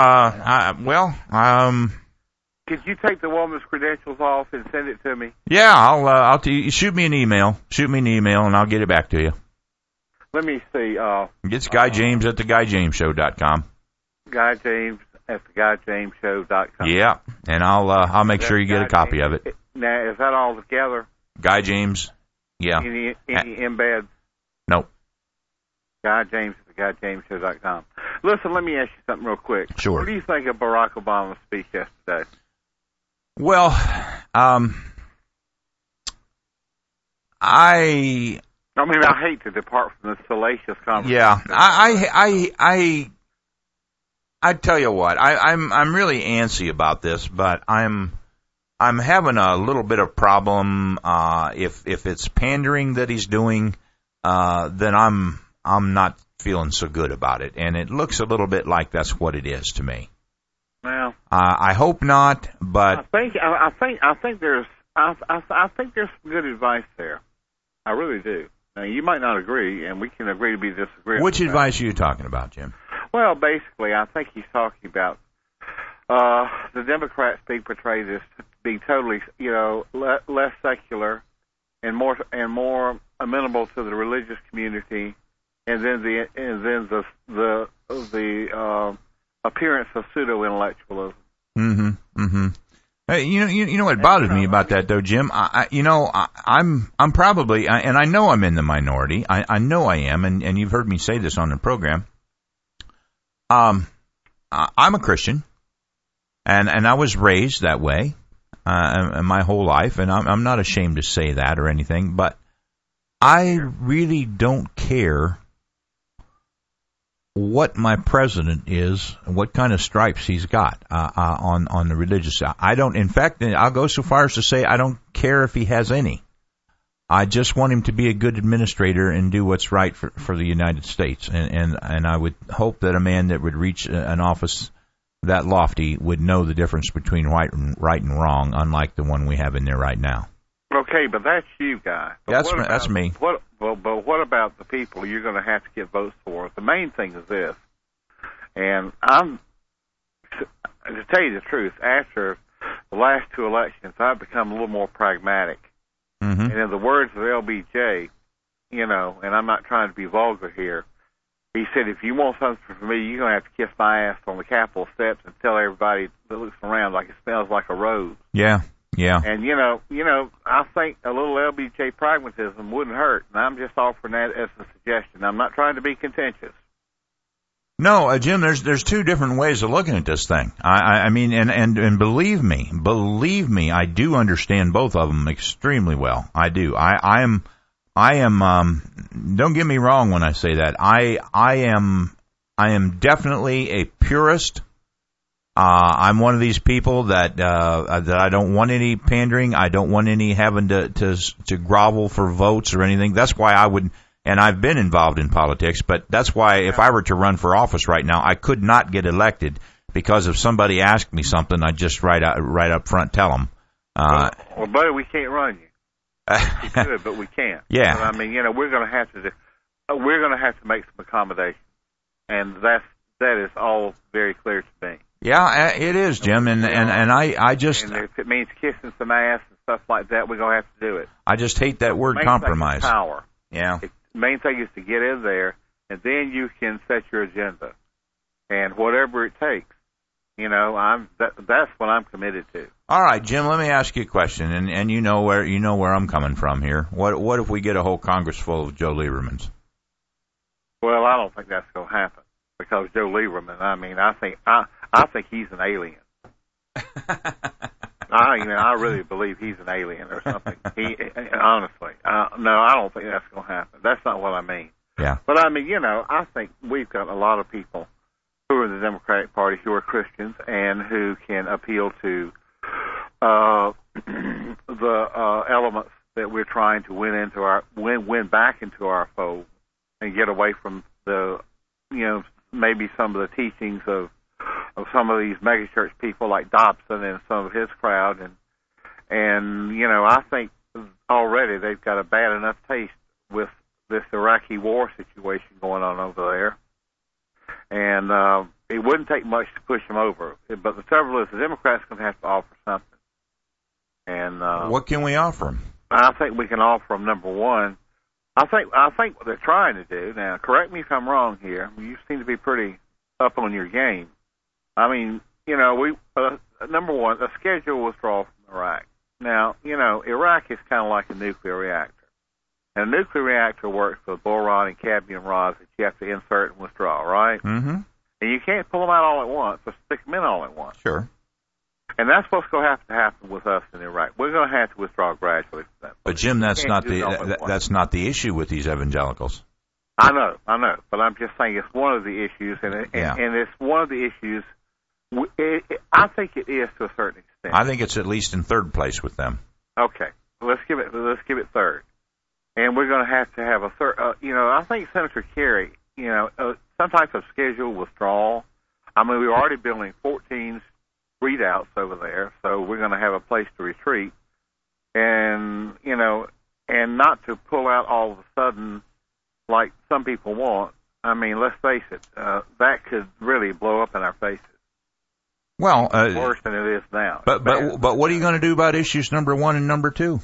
Could you take the woman's credentials off and send it to me? Yeah, I'll shoot me an email. Shoot me an email and I'll get it back to you. Let me see. It's Guy James at theguyjamesshow.com. Guy James at theguyjamesshow.com. Yeah, and I'll make sure you get a copy of it. Now, is that all together? Guy James, yeah. Any embeds? Nope. Guy James at theguyjamesshow.com. Listen, let me ask you something real quick. Sure. What do you think of Barack Obama's speech yesterday? Well, I hate to depart from the salacious conversation. Yeah, I tell you what, I'm really antsy about this, but I'm having a little bit of problem. If it's pandering that he's doing, then I'm not feeling so good about it, and it looks a little bit like that's what it is to me. Well, I hope not, but I think there's some good advice there. I really do. Now, you might not agree, and we can agree to be disagreeable. Which advice are you talking about, Jim? Well, basically, I think he's talking about the Democrats being portrayed as being totally, less secular and more amenable to the religious community, and then the appearance of pseudo-intellectualism. Mm-hmm. Hey, you know what bothers me about that though, Jim? I'm probably, and I know I'm in the minority. I know I am, and you've heard me say this on the program. I'm a Christian, and I was raised that way, my whole life, and I'm not ashamed to say that or anything, but I really don't care what my president is, what kind of stripes he's got on the religious side. I don't. In fact, I'll go so far as to say I don't care if he has any. I just want him to be a good administrator and do what's right for the United States. And I would hope that a man that would reach an office that lofty would know the difference between right and wrong, unlike the one we have in there right now. Okay, but that's you, Guy. That's me. But what about the people you're going to have to get votes for? The main thing is this, and to tell you the truth, after the last two elections, I've become a little more pragmatic. Mm-hmm. And in the words of LBJ, and I'm not trying to be vulgar here, he said, if you want something from me, you're going to have to kiss my ass on the Capitol steps and tell everybody that looks around like it smells like a rose. Yeah. And, I think a little LBJ pragmatism wouldn't hurt, and I'm just offering that as a suggestion. I'm not trying to be contentious. No, Jim, there's two different ways of looking at this thing. I mean, and believe me, I do understand both of them extremely well. I do. I am, don't get me wrong when I say that. I am definitely a purist. I'm one of these people that I don't want any pandering. I don't want any having to grovel for votes or anything. That's why I would, and I've been involved in politics, but that's why if I were to run for office right now, I could not get elected because if somebody asked me something, I'd just right up front tell them. Well, buddy, we can't run you. We could, but we can't. Yeah. But, I mean, we're going to have to make some accommodations, and that is all very clear to me. Yeah, it is, Jim, and I just. And if it means kissing some ass and stuff like that, we're going to have to do it. I just hate that word compromise. Thing is power. Yeah. The main thing is to get in there, and then you can set your agenda, and whatever it takes. That's what I'm committed to. All right, Jim. Let me ask you a question, and you know where I'm coming from here. What if we get a whole Congress full of Joe Liebermans? Well, I don't think that's going to happen because Joe Lieberman. I mean, I think he's an alien. I really believe he's an alien or something. Honestly, no, I don't think that's going to happen. That's not what I mean. Yeah. But I mean, I think we've got a lot of people who are in the Democratic Party who are Christians and who can appeal to the elements that we're trying to win back into our fold and get away from the, maybe some of the teachings of some of these megachurch people like Dobson and some of his crowd, and I think already they've got a bad enough taste with this Iraqi war situation going on over there, and it wouldn't take much to push them over. But the trouble is, the Democrats are going to have to offer something. And what can we offer them? I think we can offer them, number one. I think what they're trying to do now. Correct me if I'm wrong here. You seem to be pretty up on your game. I mean, we number one, a schedule withdrawal from Iraq. Now, Iraq is kind of like a nuclear reactor. And a nuclear reactor works with boron and cadmium rods that you have to insert and withdraw, right? Mm-hmm. And you can't pull them out all at once or stick them in all at once. Sure. And that's what's going to have to happen with us in Iraq. We're going to have to withdraw gradually from that. But Jim, that's not the issue with these evangelicals. I know, but I'm just saying it's one of the issues, and it's one of the issues. I think it is to a certain extent. I think it's at least in third place with them. Okay, let's give it third, and we're going to have a third. I think Senator Kerry, some type of schedule withdrawal. I mean, we're already building 14 readouts over there, so we're going to have a place to retreat, and not to pull out all of a sudden like some people want. I mean, let's face it, that could really blow up in our faces. Well, worse than it is now. But what are you going to do about issues number 1 and number 2?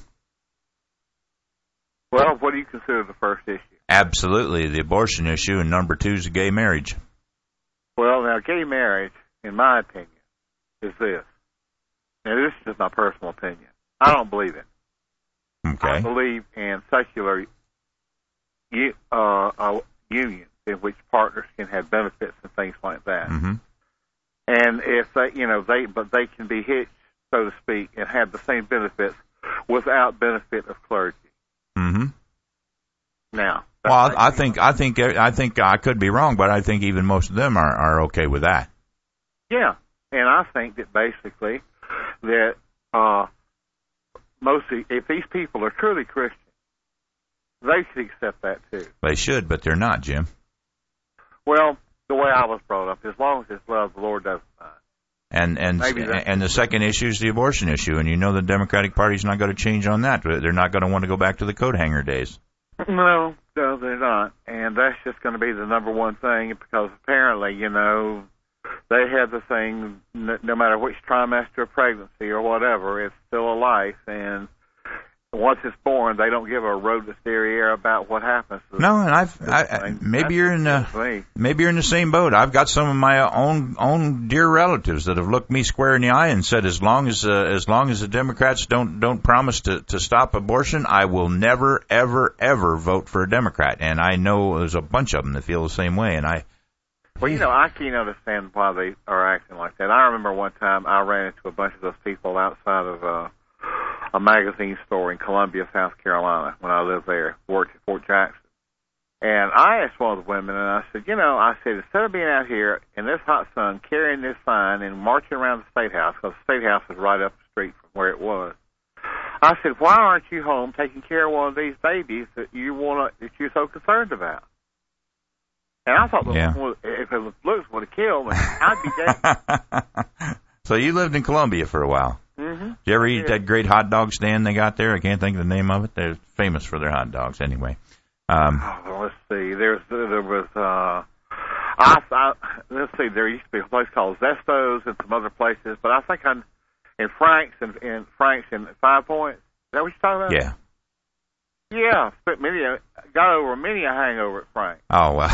Well, what do you consider the first issue? Absolutely, the abortion issue, and number 2 is gay marriage. Well, now, gay marriage, in my opinion, is this. Now, this is just my personal opinion. I don't believe it. Okay. I believe in secular unions in which partners can have benefits and things like that. Mm-hmm. And if they can be hitched, so to speak, and have the same benefits without benefit of clergy. Mm-hmm. Now, well, I think I could be wrong, but I think even most of them are okay with that. Yeah, and I think that basically that mostly if these people are truly Christian, they should accept that too. They should, but they're not, Jim. Well, the way I was brought up, as long as it's love, the Lord doesn't mind. And the second issue is the abortion issue, and the Democratic Party's not going to change on that. They're not going to want to go back to the coat hanger days. No, they're not, and that's just going to be the number one thing because apparently, they have the thing. No matter which trimester of pregnancy or whatever, it's still a life, and once it's born, they don't give a rodent derriere about what happens. No, and maybe you're in the same boat. I've got some of my own dear relatives that have looked me square in the eye and said, as long as the Democrats don't promise to stop abortion, I will never ever ever vote for a Democrat. And I know there's a bunch of them that feel the same way. And Well, I can't understand why they are acting like that. I remember one time I ran into a bunch of those people outside of a magazine store in Columbia, South Carolina, when I lived there, worked at Fort Jackson. And I asked one of the women, and I said, instead of being out here in this hot sun carrying this sign and marching around the State House, because the State House was right up the street from where it was, I said, why aren't you home taking care of one of these babies that you're so concerned about? And I thought, if it was looks would have killed me, I'd be dead. So you lived in Columbia for a while. Mm-hmm. Did you ever eat that great hot dog stand they got there? I can't think of the name of it. They're famous for their hot dogs anyway. Let's see. There was let's see. There used to be a place called Zesto's and some other places, but I think I'm in Frank's and 5 Points. Is that what you're talking about? Yeah. Yeah, got over many a hangover at Frank. Oh well.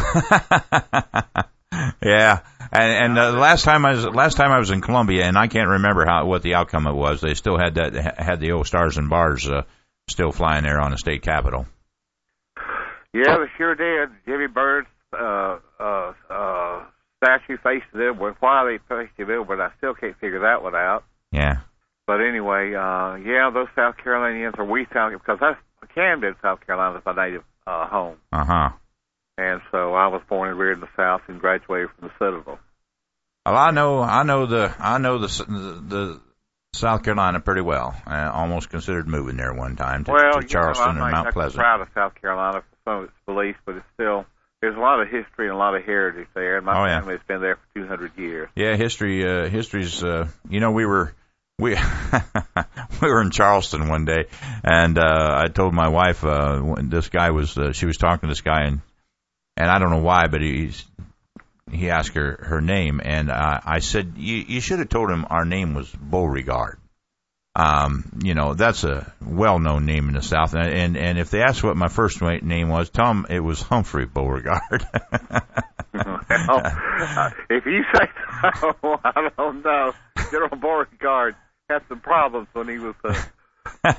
Yeah, and the last time I was in Columbia, and I can't remember what the outcome it was. They still had the old Stars and Bars still flying there on the state capitol. Yeah, they sure did. Jimmy Bird's statue faced it. Why they faced it, but I still can't figure that one out. Yeah. But anyway, those South Carolinians because Camden, South Carolina, is my native home. Uh-huh. And so I was born and reared in the South and graduated from the Citadel. Well, I know the South Carolina pretty well. I almost considered moving there one time to Charleston and Mount Pleasant. I'm proud of South Carolina for some of its beliefs, but it's still there's a lot of history and a lot of heritage there, and my family's been there for 200 years. Yeah, history's. We were in Charleston one day, and I told my wife this guy was. She was talking to this guy, and I don't know why, but he asked her name, and I said you should have told him our name was Beauregard. That's a well-known name in the South, and if they ask what my first name was, tell them it was Humphrey Beauregard. If you say so, I don't know. General Beauregard had some problems when he was let's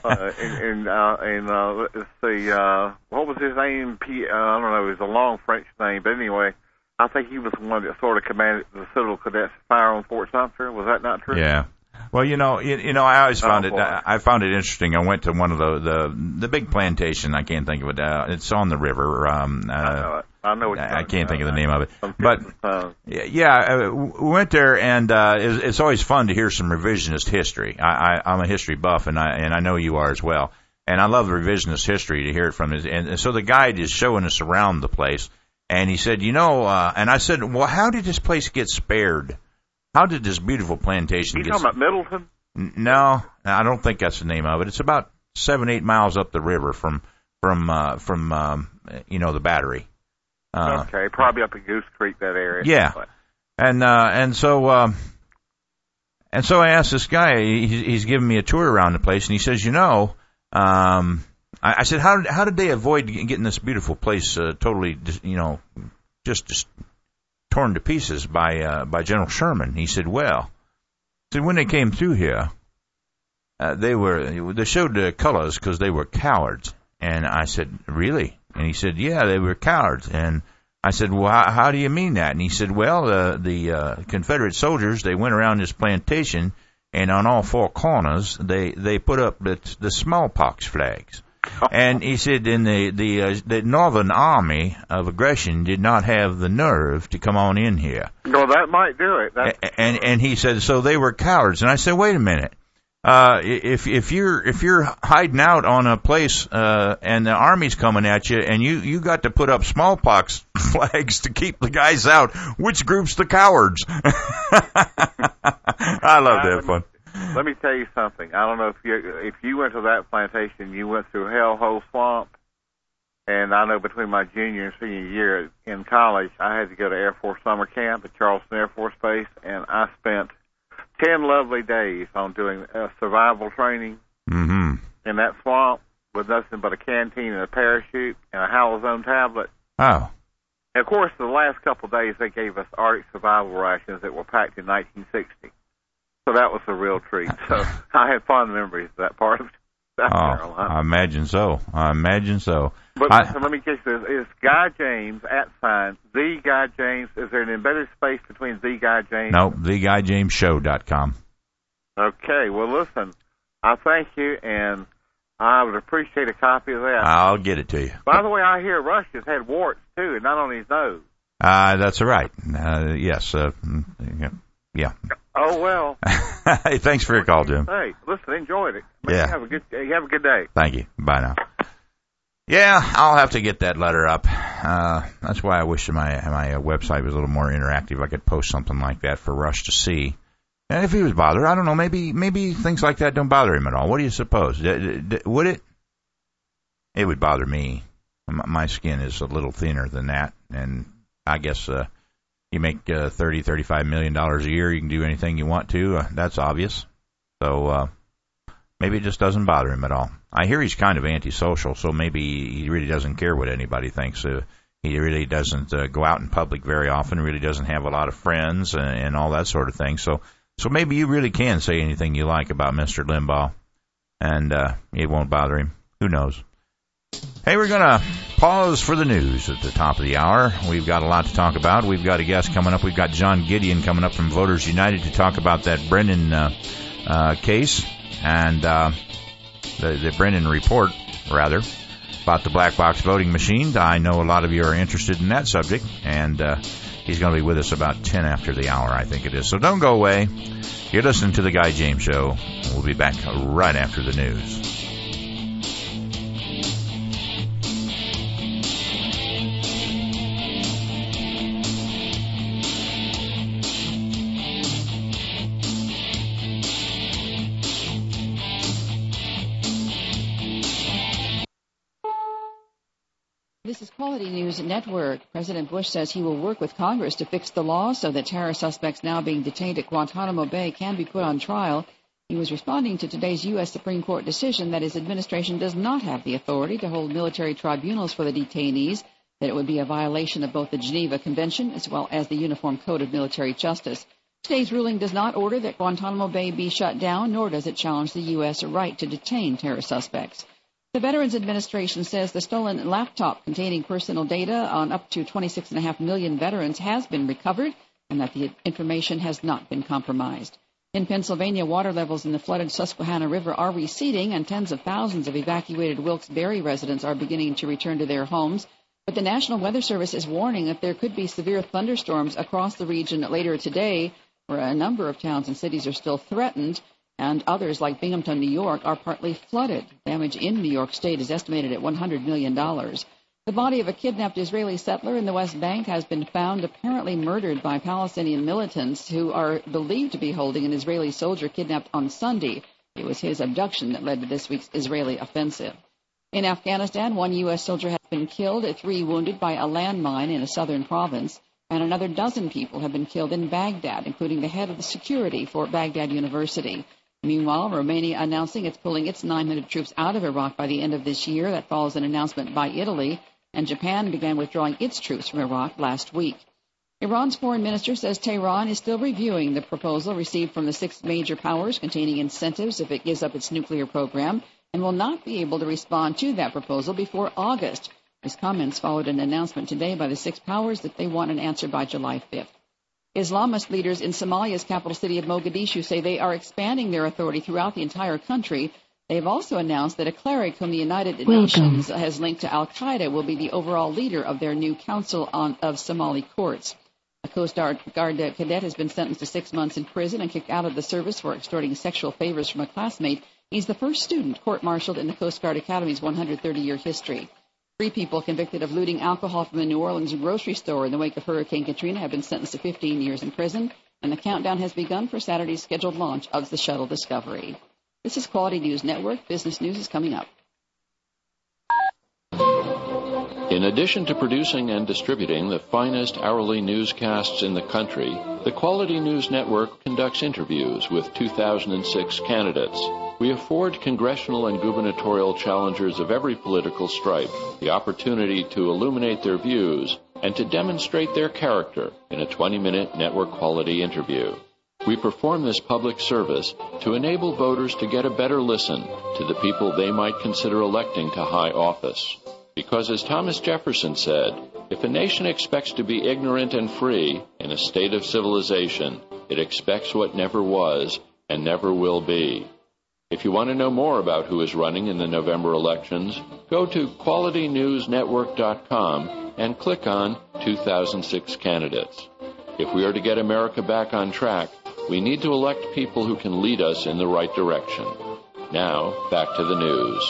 see, what was his name? I don't know. It was a long French name, but anyway, I think he was the one that sort of commanded the Citadel Cadets fire on Fort Sumter. Was that not true? Yeah. Well, I always found it. I found it interesting. I went to one of the big plantation. I can't think of it. It's on the river. I know it. I know what you're I can't think of the name of it. But we went there, and it's always fun to hear some revisionist history. I'm a history buff, and I know you are as well. And I love revisionist history to hear it from it. And so the guide is showing us around the place, and he said, and I said, well, how did this place get spared? How did this beautiful plantation get... You talking about Middleton? No, I don't think that's the name of it. It's about 7-8 miles up the river from the Battery. Okay, probably up in Goose Creek, that area. Yeah, and so I asked this guy. He's giving me a tour around the place, and he says, I said, how did they avoid getting this beautiful place totally, just torn to pieces by General Sherman? He said, when they came through here, they showed their colors because they were cowards. And I said, really? And he said, yeah, they were cowards. And I said, well, how do you mean that? And he said, well, the Confederate soldiers, they went around this plantation, and on all four corners, they put up the smallpox flags. And he said, in the Northern Army of Aggression did not have the nerve to come on in here. Well, that might do it. And he said, so they were cowards. And I said, wait a minute. If you're hiding out on a place and the army's coming at you, and you got to put up smallpox flags to keep the guys out, which group's the cowards? I love that fun. Let me tell you something. I don't know if you went to that plantation, you went through Hellhole Swamp, and I know between my junior and senior year in college, I had to go to Air Force summer camp at Charleston Air Force Base, and I spent 10 lovely days on doing survival training in that swamp with nothing but a canteen and a parachute and a halazone tablet. Oh. And of course, the last couple of days, they gave us Arctic survival rations that were packed in 1960. So that was a real treat. So I have fond memories of that part of it. South Oh, Carolina. I imagine so. But listen, let me get this. Is Guy James @ the Guy James? Is there an embedded space between the Guy James? No, theguyjamesshow.com. Okay. Well, listen, I thank you, and I would appreciate a copy of that. I'll get it to you. By the way, I hear Rush has had warts, too, and not on his nose. That's all right. Yes. Yeah. Oh, well. Hey, thanks for your call, Jim. Hey, listen, enjoyed it. Yeah. Have a good day. Thank you. Bye now. Yeah, I'll have to get that letter up. That's why I wish my website was a little more interactive. I could post something like that for Rush to see. And if he was bothered, I don't know, maybe things like that don't bother him at all. What do you suppose? Would it? It would bother me. My skin is a little thinner than that, and I guess you make $30-35 million a year, you can do anything you want to. That's obvious. So maybe it just doesn't bother him at all. I hear he's kind of antisocial, so maybe he really doesn't care what anybody thinks. He really doesn't go out in public very often, really doesn't have a lot of friends and all that sort of thing. So maybe you really can say anything you like about Mr. Limbaugh, and it won't bother him. Who knows? Hey, we're going to pause for the news at the top of the hour. We've got a lot to talk about. We've got a guest coming up. We've got John Gideon coming up from Voters United to talk about that Brennan case and the Brennan report, rather, about the black box voting machine. I know a lot of you are interested in that subject, and he's going to be with us about 10 after the hour, I think it is. So don't go away. You're listening to The Guy James Show. We'll be back right after the news. This is Quality News Network. President Bush says he will work with Congress to fix the law so that terror suspects now being detained at Guantanamo Bay can be put on trial. He was responding to today's U.S. Supreme Court decision that his administration does not have the authority to hold military tribunals for the detainees, that it would be a violation of both the Geneva Convention as well as the Uniform Code of Military Justice. Today's ruling does not order that Guantanamo Bay be shut down, nor does it challenge the U.S. right to detain terror suspects. The Veterans Administration says the stolen laptop containing personal data on up to 26.5 million veterans has been recovered and that the information has not been compromised. In Pennsylvania, water levels in the flooded Susquehanna River are receding, and tens of thousands of evacuated Wilkes-Barre residents are beginning to return to their homes. But the National Weather Service is warning that there could be severe thunderstorms across the region later today, where a number of towns and cities are still threatened, and others, like Binghamton, New York, are partly flooded. Damage in New York State is estimated at $100 million. The body of a kidnapped Israeli settler in the West Bank has been found apparently murdered by Palestinian militants who are believed to be holding an Israeli soldier kidnapped on Sunday. It was his abduction that led to this week's Israeli offensive. In Afghanistan, 1 U.S. soldier has been killed, 3 wounded by a landmine in a southern province, and another dozen people have been killed in Baghdad, including the head of the security for Baghdad University. Meanwhile, Romania announcing it's pulling its 900 troops out of Iraq by the end of this year. That follows an announcement by Italy. And Japan began withdrawing its troops from Iraq last week. Iran's foreign minister says Tehran is still reviewing the proposal received from the 6 major powers containing incentives if it gives up its nuclear program, and will not be able to respond to that proposal before August. His comments followed an announcement today by the 6 powers that they want an answer by July 5th. Islamist leaders in Somalia's capital city of Mogadishu say they are expanding their authority throughout the entire country. They have also announced that a cleric whom the United Nations has linked to al-Qaeda will be the overall leader of their new Council of Somali Courts. A Coast Guard cadet has been sentenced to 6 months in prison and kicked out of the service for extorting sexual favors from a classmate. He's the first student court-martialed in the Coast Guard Academy's 130-year history. 3 people convicted of looting alcohol from a New Orleans grocery store in the wake of Hurricane Katrina have been sentenced to 15 years in prison, and the countdown has begun for Saturday's scheduled launch of the Shuttle Discovery. This is Quality News Network. Business News is coming up. In addition to producing and distributing the finest hourly newscasts in the country, the Quality News Network conducts interviews with 2006 candidates. We afford congressional and gubernatorial challengers of every political stripe the opportunity to illuminate their views and to demonstrate their character in a 20-minute network quality interview. We perform this public service to enable voters to get a better listen to the people they might consider electing to high office. Because as Thomas Jefferson said, if a nation expects to be ignorant and free in a state of civilization, it expects what never was and never will be. If you want to know more about who is running in the November elections, go to QualityNewsNetwork.com and click on 2006 candidates. If we are to get America back on track, we need to elect people who can lead us in the right direction. Now, back to the news.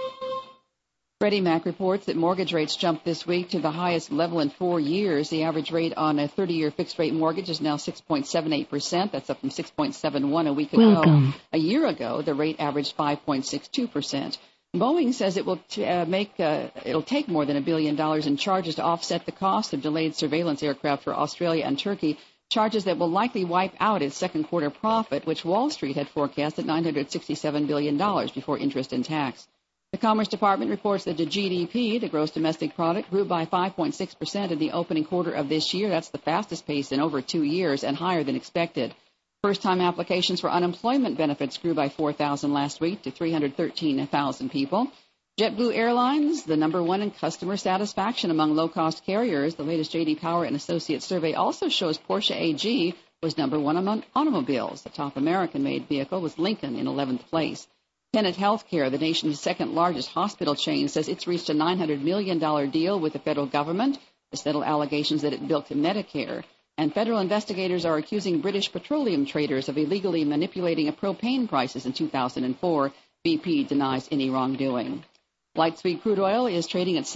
Freddie Mac reports that mortgage rates jumped this week to the highest level in 4 years. The average rate on a 30-year fixed-rate mortgage is now 6.78%. That's up from 6.71 a week ago. Welcome. A year ago, the rate averaged 5.62%. Boeing says it will it'll take more than $1 billion in charges to offset the cost of delayed surveillance aircraft for Australia and Turkey, charges that will likely wipe out its second quarter profit, which Wall Street had forecast at $967 billion before interest and tax. The Commerce Department reports that the GDP, the gross domestic product, grew by 5.6% in the opening quarter of this year. That's the fastest pace in over 2 years and higher than expected. First-time applications for unemployment benefits grew by 4,000 last week to 313,000 people. JetBlue Airlines, the number one in customer satisfaction among low-cost carriers. The latest J.D. Power and Associates survey also shows Porsche AG was number one among automobiles. The top American-made vehicle was Lincoln in 11th place. Tenet Healthcare, the nation's second-largest hospital chain, says it's reached a $900 million deal with the federal government to settle allegations that it bilked Medicare. And federal investigators are accusing British petroleum traders of illegally manipulating propane prices in 2004. BP denies any wrongdoing. Light sweet crude oil is trading at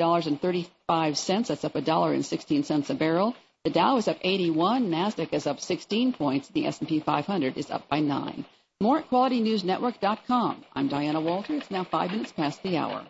$73.35. That's up $1.16 a barrel. The Dow is up 81. NASDAQ is up 16 points. The S&P 500 is up by 9. More at QualityNewsNetwork.com. I'm Diana Walter. It's now 5 minutes past the hour.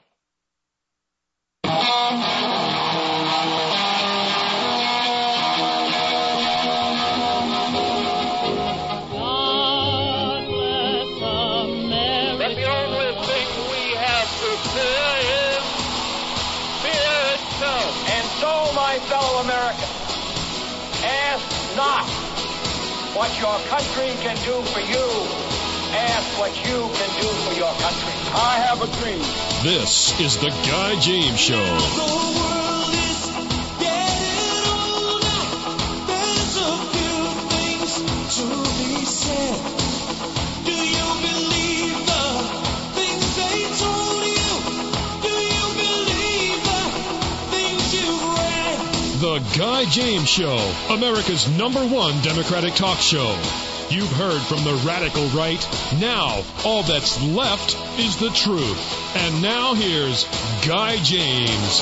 My fellow Americans, ask not what your country can do for you. Ask what you can do for your country. I have a dream. This is the Guy James Show. The world is getting older. There's a few things to be said. Do you believe the things they told you? Do you believe the things you've read? The Guy James Show, America's #1 Democratic talk show. You've heard from the radical right. Now, all that's left is the truth. And now here's Guy James.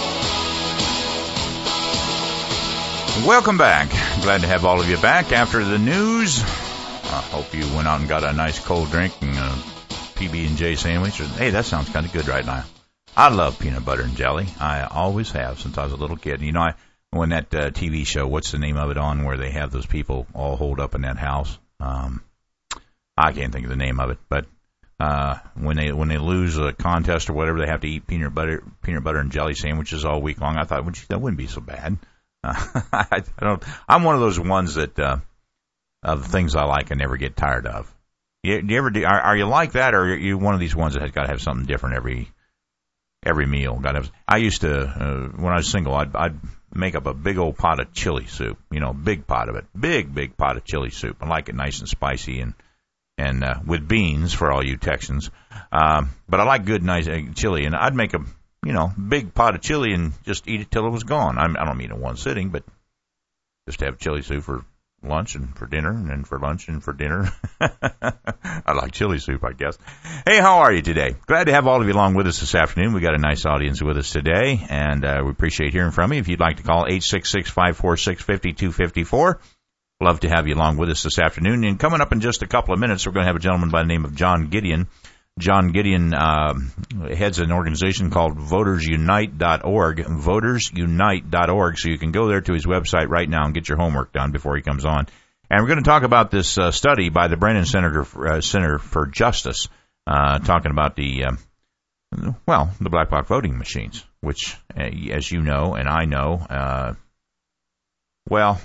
Welcome back. Glad to have all of you back after the news. I hope you went out and got a nice cold drink and a PB&J sandwich. Hey, that sounds kind of good right now. I love peanut butter and jelly. I always have since I was a little kid. You know, when that TV show, what's the name of it on, where they have those people all holed up in that house? I can't think of the name of it, but when they lose a contest or whatever, they have to eat peanut butter and jelly sandwiches all week long. I thought, that wouldn't be so bad. I'm one of those ones that of things I like, I never get tired of. Do you ever do? Are you like that, or are you one of these ones that has got to have something different every meal? I used to when I was single, I'd make up a big old pot of chili soup. You know, big pot of it, big pot of chili soup. I like it nice and spicy and with beans for all you Texans. But I like good nice chili, and I'd make a big pot of chili and just eat it till it was gone. I don't mean in one sitting, but just have chili soup for lunch and for dinner, and then for lunch and for dinner. I like chili soup, I guess. Hey, how are you today? Glad to have all of you along with us this afternoon. We got a nice audience with us today, and we appreciate hearing from you. If you'd like to call 866-546-5254, love to have you along with us this afternoon. And coming up in just a couple of minutes, we're going to have a gentleman by the name of John Gideon. John Gideon heads an organization called VotersUnite.org, VotersUnite.org, so you can go there to his website right now and get your homework done before he comes on. And we're going to talk about this study by the Brennan Center for Justice, talking about the black box voting machines, which, as you know and I know,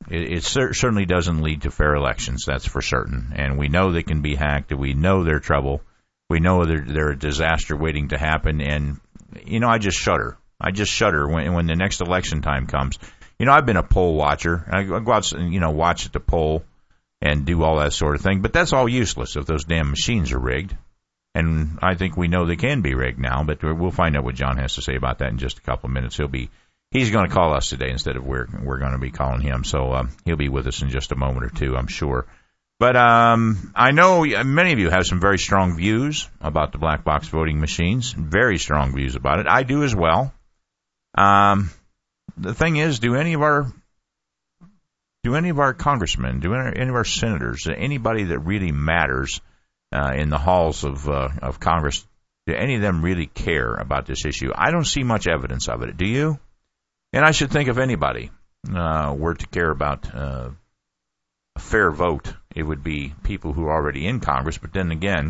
It certainly doesn't lead to fair elections, that's for certain. And we know they can be hacked. We know they're trouble. We know they're a disaster waiting to happen. And, I just shudder. I just shudder when the next election time comes. I've been a poll watcher. I go out and, watch at the poll and do all that sort of thing. But that's all useless if those damn machines are rigged. And I think we know they can be rigged now, but we'll find out what John has to say about that in just a couple of minutes. He's going to call us today instead of we're going to be calling him. So he'll be with us in just a moment or two, I'm sure. But I know many of you have some very strong views about the black box voting machines, very strong views about it. I do as well. The thing is, do any of our congressmen, do any of our senators, anybody that really matters in the halls of Congress, do any of them really care about this issue? I don't see much evidence of it. Do you? And I should think if anybody were to care about a fair vote, it would be people who are already in Congress. But then again,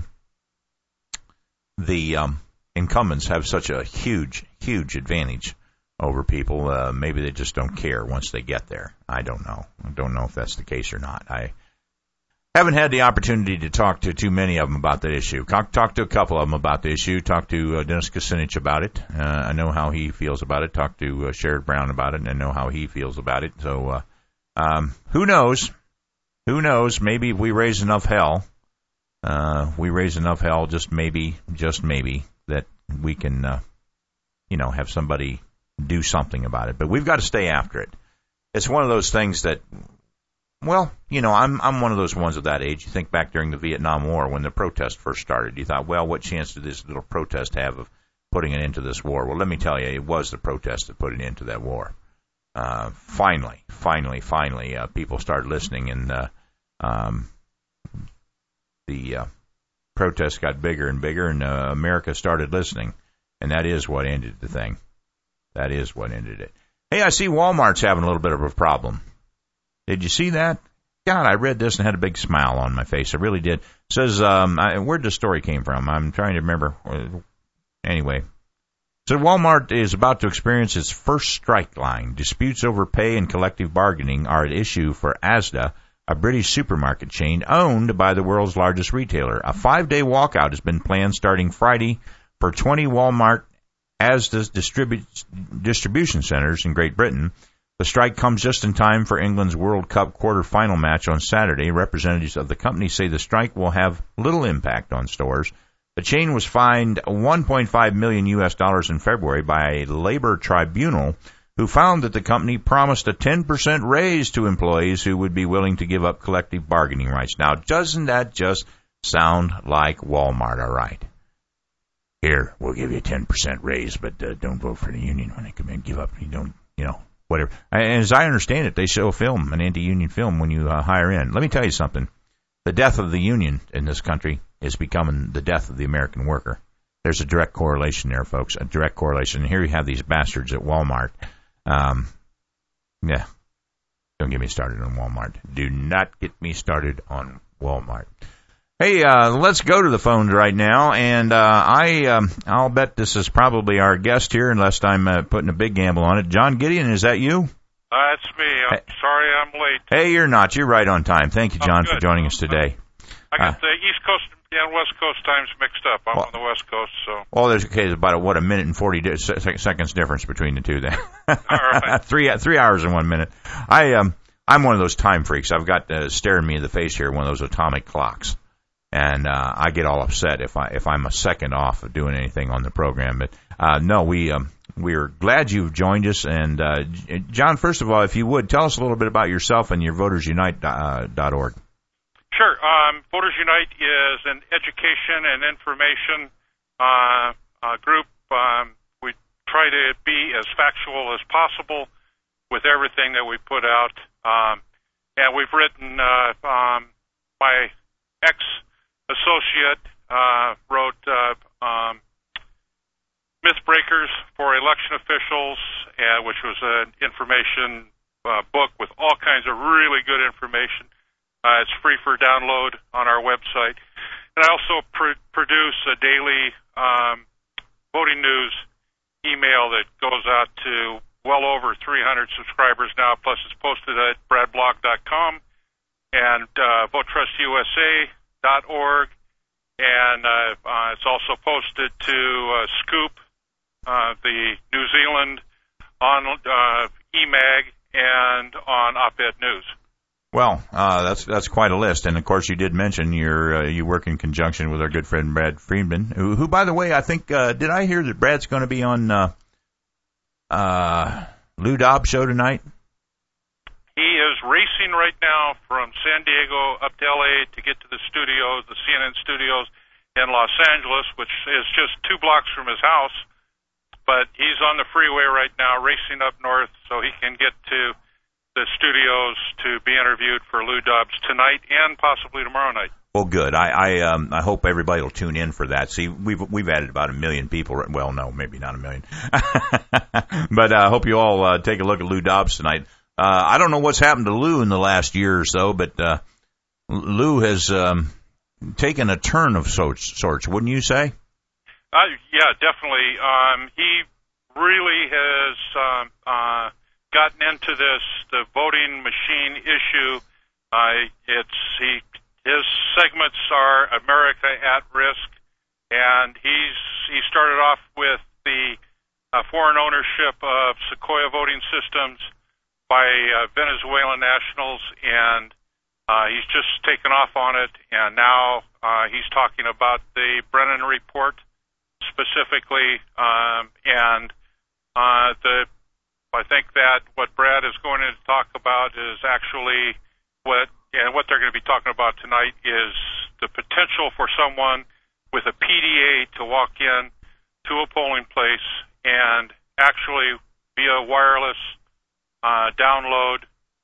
the incumbents have such a huge, huge advantage over people. Maybe they just don't care once they get there. I don't know. I don't know if that's the case or not. I haven't had the opportunity to talk to too many of them about that issue. Talked to a couple of them about the issue. Talked to Dennis Kucinich about it. I know how he feels about it. Talked to Sherrod Brown about it, and I know how he feels about it. So who knows? Who knows? Maybe if we raise enough hell, just maybe, that we can, have somebody do something about it. But we've got to stay after it. It's one of those things that, well, I'm one of those ones of that age. You think back during the Vietnam War when the protest first started. You thought, well, what chance did this little protest have of putting an end to this war? Well, let me tell you, it was the protest that put an end to that war. Finally, people started listening, and the protests got bigger and bigger, and America started listening, and that is what ended the thing. That is what ended it. Hey, I see Walmart's having a little bit of a problem. Did you see that? God, I read this and had a big smile on my face. I really did. It says, where'd the story came from? I'm trying to remember. Anyway. So Walmart is about to experience its first strike line. Disputes over pay and collective bargaining are at issue for Asda, a British supermarket chain owned by the world's largest retailer. A 5-day walkout has been planned starting Friday for 20 Walmart Asda's distribution centers in Great Britain. The strike comes just in time for England's World Cup quarter-final match on Saturday. Representatives of the company say the strike will have little impact on stores. The chain was fined $1.5 million in February by a labor tribunal who found that the company promised a 10% raise to employees who would be willing to give up collective bargaining rights. Now, doesn't that just sound like Walmart, all right? Here, we'll give you a 10% raise, but don't vote for the union when they come in. Give up. You don't, whatever. And as I understand it, they show a film, an anti-union film, when you hire in. Let me tell you something. The death of the union in this country is becoming the death of the American worker. There's a direct correlation there, folks, a direct correlation. And here you have these bastards at Walmart. Yeah, don't get me started on Walmart. Do not get me started on Walmart. Hey, let's go to the phones right now, and I'll bet this is probably our guest here, unless I'm putting a big gamble on it. John Gideon, is that you? It's me. I'm sorry I'm late. Hey, you're not. You're right on time. Thank you, John, for joining us today. I got the East Coast and West Coast times mixed up. I'm on the West Coast, so. Well, there's about a minute and 40 seconds difference between the two there. All right. 3 hours and 1 minute. I'm one of those time freaks. I've got staring me in the face here, one of those atomic clocks. And I get all upset if I'm a second off of doing anything on the program. But no, we're glad you've joined us. And John, first of all, if you would tell us a little bit about yourself and your VotersUnite.org. Sure. Voters Unite is an education and information group. We try to be as factual as possible with everything that we put out. And we've written my ex-associate wrote Myth Breakers for Election Officials, which was an information book with all kinds of really good information. It's free for download on our website. And I also produce a daily voting news email that goes out to well over 300 subscribers now, plus it's posted at bradblog.com and VoteTrustUSA.org, and it's also posted to Scoop, the New Zealand, on eMag, and on Op-Ed News. Well, that's quite a list, and of course you did mention you work in conjunction with our good friend Brad Friedman, who by the way, I think did I hear that Brad's going to be on Lou Dobbs' show tonight? He is racing right now from San Diego up to L.A. to get to the studios, the CNN studios in Los Angeles, which is just 2 blocks from his house. But he's on the freeway right now, racing up north, so he can get to the studios to be interviewed for Lou Dobbs tonight and possibly tomorrow night. Well, good. I hope everybody will tune in for that. See, we've added about 1 million people. Well, no, maybe not 1 million, but I hope you all take a look at Lou Dobbs tonight. I don't know what's happened to Lou in the last year or so, but Lou has taken a turn of sorts, wouldn't you say? Yeah, definitely. He really has gotten into the voting machine issue. His segments are America at Risk, and he started off with the foreign ownership of Sequoia voting systems by Venezuelan nationals, and he's just taken off on it, and now he's talking about the Brennan Report specifically, and I think that what Brad is going to talk about is actually what they're going to be talking about tonight is the potential for someone with a PDA to walk in to a polling place and actually via wireless download,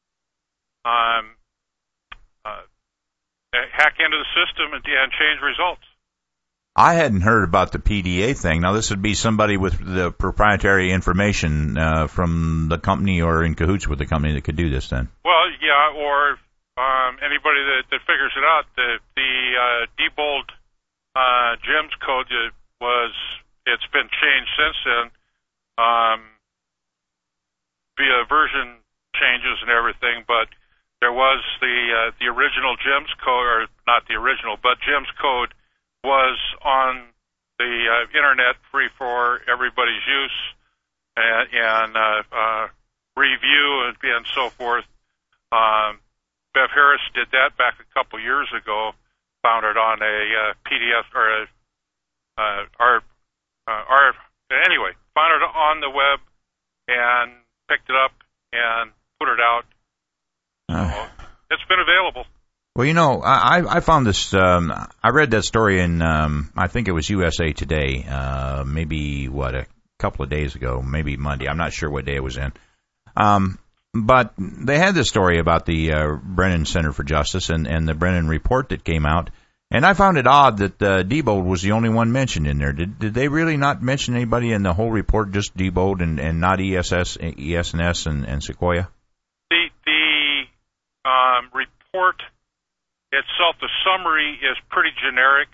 hack into the system and change results. I hadn't heard about the PDA thing. Now, this would be somebody with the proprietary information from the company or in cahoots with the company that could do this then. Well, yeah, or anybody that figures it out. The Diebold GEMS code it's been changed since then via version changes and everything, but there was the original GEMS code, or not the original, but GEMS code was on the internet, free for everybody's use and review and so forth. Bev Harris did that back a couple years ago, found it on a PDF or anyway, found it on the web and picked it up and put it out. It's been available. Well, you know, I found this, I read that story in, I think it was USA Today, maybe, a couple of days ago, maybe Monday. I'm not sure what day it was in. But they had this story about the Brennan Center for Justice and the Brennan Report that came out. And I found it odd that Diebold was the only one mentioned in there. Did they really not mention anybody in the whole report, just Diebold and not ESNS and Sequoia? The report itself, the summary is pretty generic.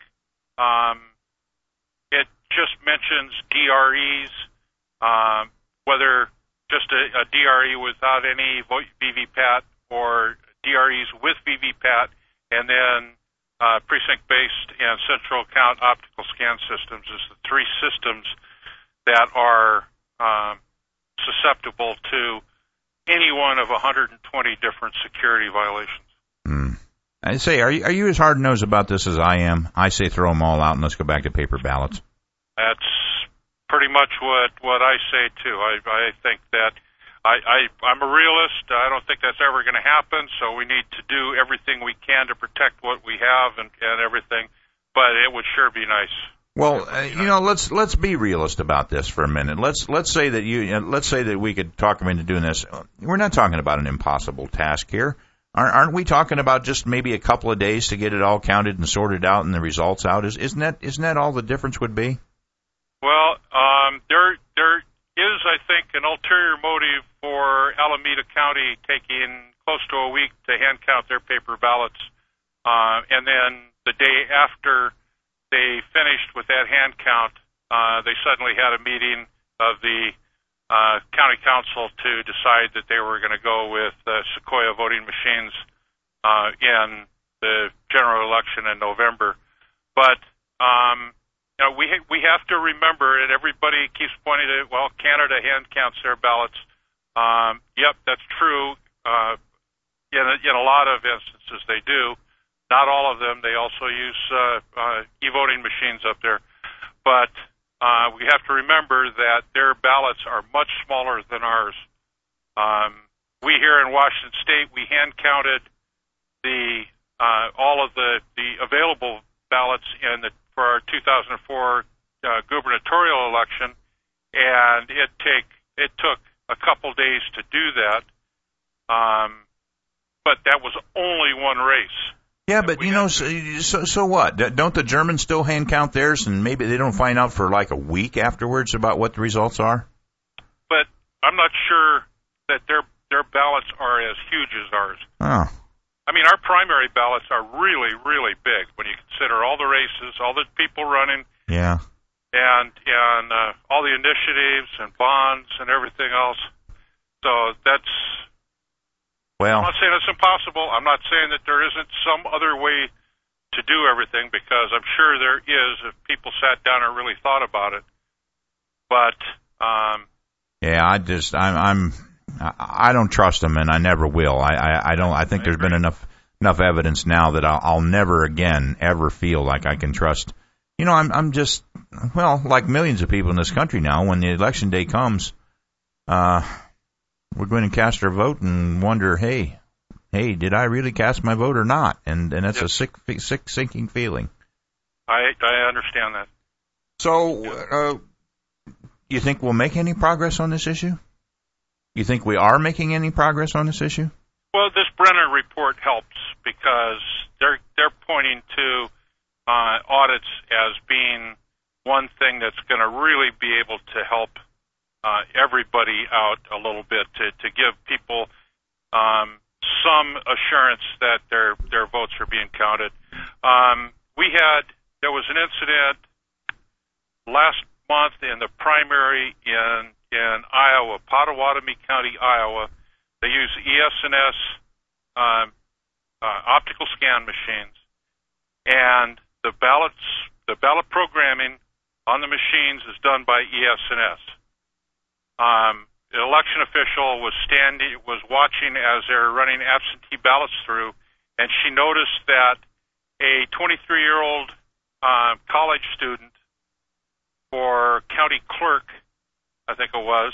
It just mentions DREs, whether just a DRE without any VVPAT or DREs with VVPAT, and then precinct-based and central count optical scan systems is the 3 systems that are susceptible to any one of 120 different security violations. I say, are you as hard-nosed about this as I am? I say throw them all out and let's go back to paper ballots. That's pretty much what I say, too. I think that I'm a realist. I don't think that's ever going to happen, so we need to do everything we can to protect what we have and everything, but it would sure be nice. Well, let's be realist about this for a minute. Let's say that we could talk them into doing this. We're not talking about an impossible task here. Aren't we talking about just maybe a couple of days to get it all counted and sorted out and the results out? Isn't that all the difference would be? Well, there is, I think, an ulterior motive for Alameda County taking close to a week to hand count their paper ballots, and then the day after they finished with that hand count, they suddenly had a meeting of the county council to decide that they were going to go with Sequoia voting machines in the general election in November. But we have to remember, and everybody keeps pointing to, well, Canada hand counts their ballots. Yep, that's true. In a lot of instances, they do. Not all of them. They also use e-voting machines up there. But we have to remember that their ballots are much smaller than ours. We here in Washington State, we hand counted all of the available ballots for our 2004 gubernatorial election, and it took a couple days to do that. But that was only one race. Yeah, but so what? Don't the Germans still hand count theirs, and maybe they don't find out for like a week afterwards about what the results are? But I'm not sure that their ballots are as huge as ours. Oh. I mean, our primary ballots are really, really big when you consider all the races, all the people running. Yeah. And all the initiatives and bonds and everything else. So that's... Well, I'm not saying it's impossible. I'm not saying that there isn't some other way to do everything, because I'm sure there is if people sat down and really thought about it. But yeah, I don't trust them, and I never will. I don't. I think there's been enough evidence now that I'll never again ever feel like I can trust. I'm just, well, like millions of people in this country now. When the election day comes, we're going to cast our vote and wonder, hey, did I really cast my vote or not? And that's a sick, sinking feeling. I understand that. So, you think we'll make any progress on this issue? You think we are making any progress on this issue? Well, this Brenner report helps because they're pointing to audits as being one thing that's going to really be able to help everybody out a little bit to give people some assurance that their votes are being counted. There was an incident last month in the primary in Iowa, Pottawatomie County, Iowa. They use ES&S optical scan machines, and the ballot programming on the machines is done by ES&S. The election official was watching as they're running absentee ballots through, and she noticed that a 23-year-old college student for county clerk, I think it was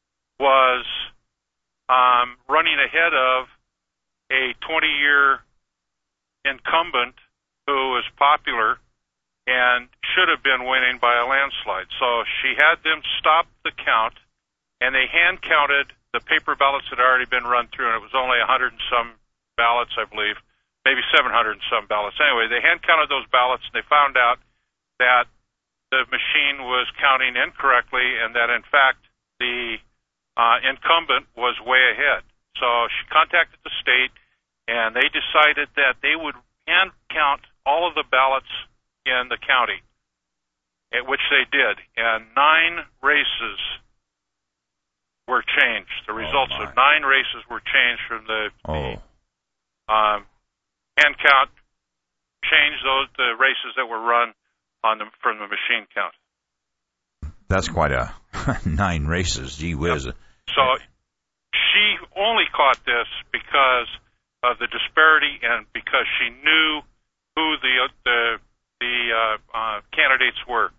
running ahead of a 20-year incumbent who was popular and should have been winning by a landslide. So she had them stop the count, and they hand counted the paper ballots that had already been run through, and it was only 100 and some ballots, I believe, maybe 700 and some ballots. Anyway, they hand counted those ballots, and they found out that the machine was counting incorrectly, and that in fact the incumbent was way ahead. So she contacted the state, and they decided that they would hand count all of the ballots in the county, which they did, and 9 races were changed. The results of 9 races were changed from the hand count, changed the races that were run from the machine count. That's quite a 9 races, gee whiz. Yep. So she only caught this because of the disparity and because she knew who the candidates were.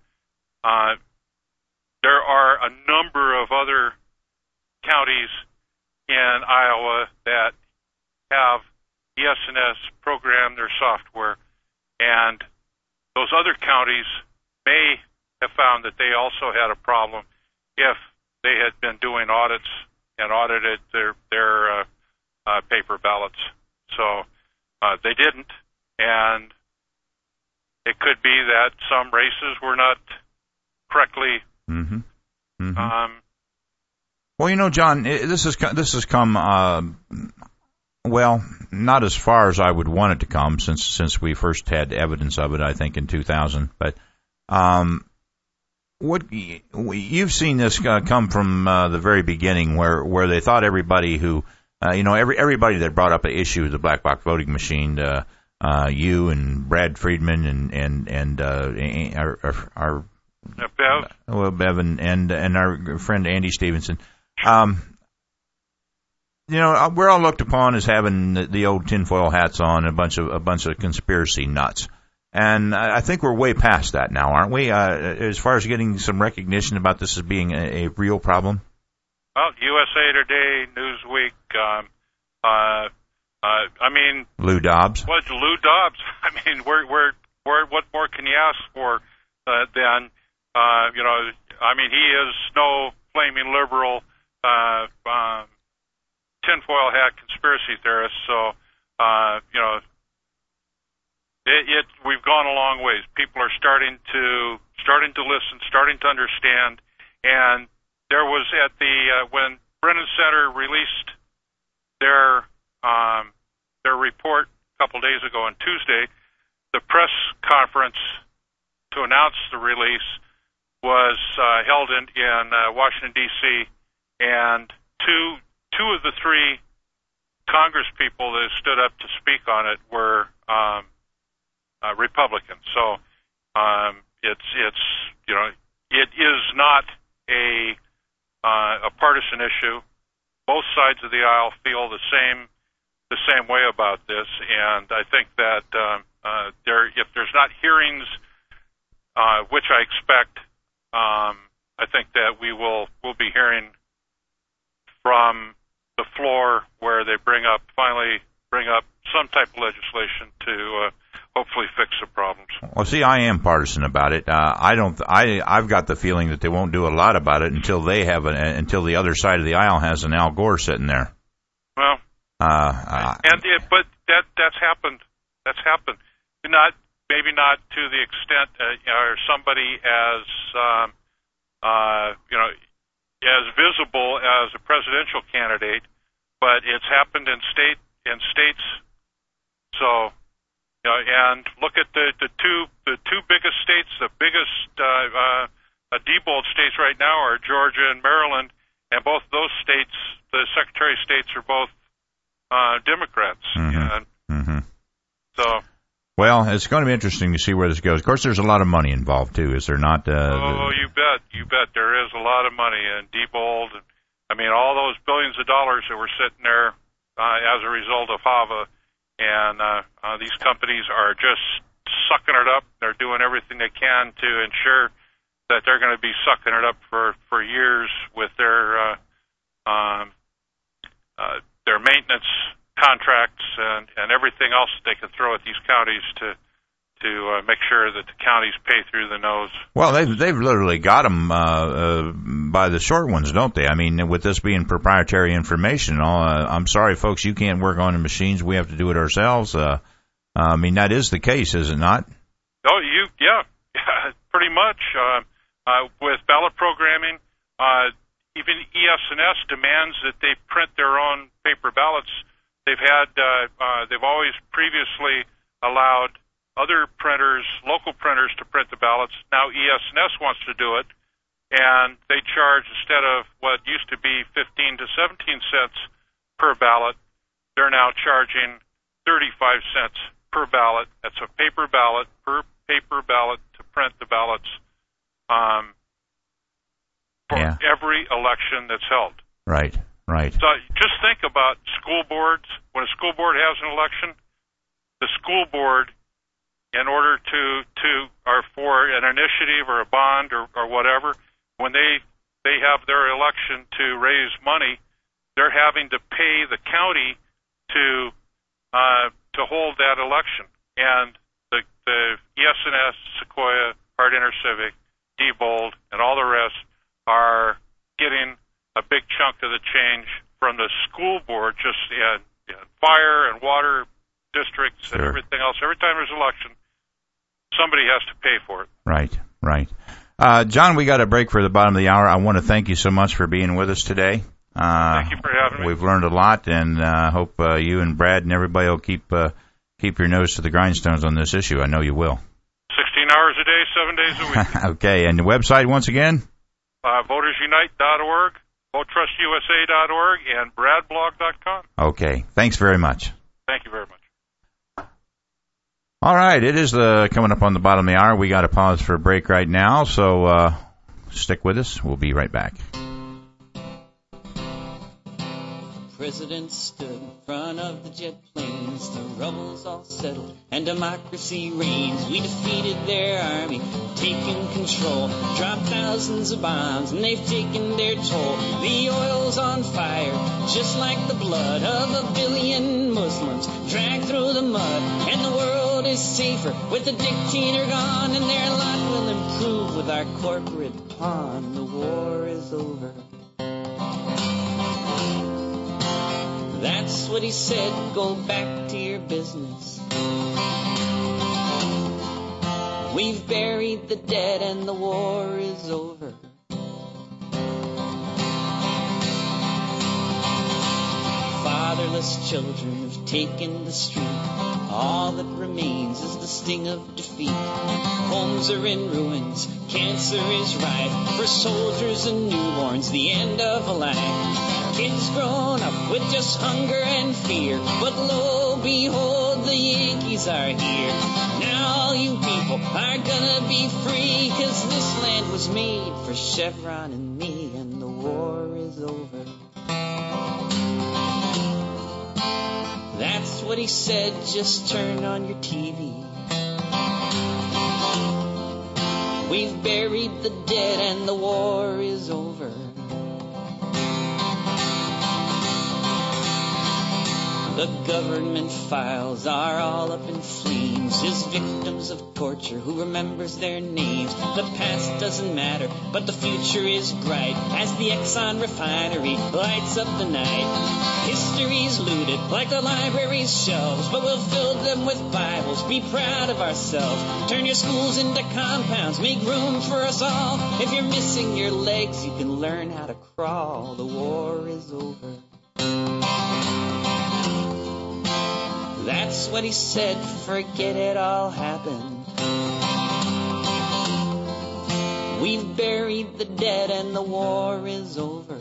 There are a number of other counties in Iowa that have ES&S program their software, and those other counties may have found that they also had a problem if they had been doing audits and audited their paper ballots. So they didn't, and it could be that some races were not correctly. Mm-hmm. Mm-hmm. Well, John, this has come. Well, not as far as I would want it to come since we first had evidence of it, I think, in 2000. But you've seen this come from the very beginning, where they thought everybody who, everybody that brought up an issue of the black box voting machine, you and Brad Friedman and our Bev and our friend Andy Stevenson. We're all looked upon as having the old tinfoil hats on, a bunch of conspiracy nuts. And I think we're way past that now, aren't we? As far as getting some recognition about this as being a real problem. Well, USA Today, Newsweek, Lou Dobbs. What Lou Dobbs? I mean, what more can you ask for than he is no flaming liberal, tinfoil hat conspiracy theorist. So, we've gone a long ways. People are starting to listen, starting to understand. And there was at the when Brennan Center released their report a couple days ago on Tuesday, the press conference to announce the release was held in Washington D.C. and two of the three Congress people that stood up to speak on it were Republicans. So it is not a partisan issue. Both sides of the aisle feel the same way about this, and I think that if there's not hearings, which I expect, I think that we'll be hearing from the floor where they finally bring up some type of legislation to hopefully fix the problems. Well, see, I am partisan about it. I've got the feeling that they won't do a lot about it until until the other side of the aisle has an Al Gore sitting there. Well, but that's happened. That's happened. Maybe not to the extent or somebody as as visible as a presidential candidate, but it's happened in states. So, and look at the two biggest states. The biggest debold states right now are Georgia and Maryland, and both those states, the Secretary of States, are both Democrats. So. Well, it's going to be interesting to see where this goes. Of course, there's a lot of money involved too, is there not? You bet. There is a lot of money in Diebold. I mean, all those billions of dollars that were sitting there as a result of HAVA, and these companies are just sucking it up. They're doing everything they can to ensure that they're going to be sucking it up for years with their maintenance contracts and everything else that they can throw at these counties to make sure that the counties pay through the nose. Well, they've literally got them by the short ones, don't they? I mean, with this being proprietary information, I'm sorry, folks, you can't work on the machines. We have to do it ourselves. I mean, that is the case, is it not? Oh, yeah, pretty much. With ballot programming, even ES&S demands that they print their own paper ballots. They've always previously allowed other printers, local printers, to print the ballots. Now ES&S wants to do it, and they charge, instead of what used to be 15 to 17 cents per ballot, they're now charging 35 cents per ballot. That's a paper ballot, per paper ballot, to print the ballots for every election that's held. Right. So just think about school boards. When a school board has an election, the school board, in order or for an initiative or a bond or whatever, when they have their election to raise money, they're having to pay the county to hold that election. And the ES&S, Sequoia, Hart Intercivic, Diebold, and all the rest are getting a big chunk of the change from the school board, just in fire and water districts and everything else. Every time there's an election, somebody has to pay for it. Right. John, we got a break for the bottom of the hour. I want to thank you so much for being with us today. Thank you for having me. We've learned a lot, and hope you and Brad and everybody will keep your nose to the grindstones on this issue. I know you will. 69 hours a day, 7 days a week. Okay, and the website once again? VotersUnite.org, VoteTrustUSA.org, and BradBlog.com. Okay, thanks very much. Thank you very much. All right, it is coming up on the bottom of the hour. We got to pause for a break right now, so stick with us. We'll be right back. President stood in front of the jet planes, the rubble's all settled and democracy reigns. We defeated their army, taken control, dropped thousands of bombs, and they've taken their toll. The oil's on fire, just like the blood of a billion Muslims dragged through the mud. And the world is safer with the dictator gone, and their lot will improve with our corporate pawn. The war is over. That's what he said, go back to your business. We've buried the dead and the war is over. Fatherless children have taken the street. All that remains is the sting of defeat. Homes are in ruins, cancer is rife. For soldiers and newborns, the end of a life. Kids grown up with just hunger and fear. But lo, behold, the Yankees are here. Now all you people are gonna be free, 'cause this land was made for Chevron and me, and the war is over. That's what he said, just turn on your TV. We've buried the dead and the war is over. The government files are all up in flames. His victims of torture, who remembers their names? The past doesn't matter, but the future is bright, as the Exxon refinery lights up the night. History's looted like the library's shelves, but we'll fill them with Bibles. Be proud of ourselves. Turn your schools into compounds, make room for us all. If you're missing your legs, you can learn how to crawl. The war is over. That's what he said, forget it all happened. We've buried the dead and the war is over.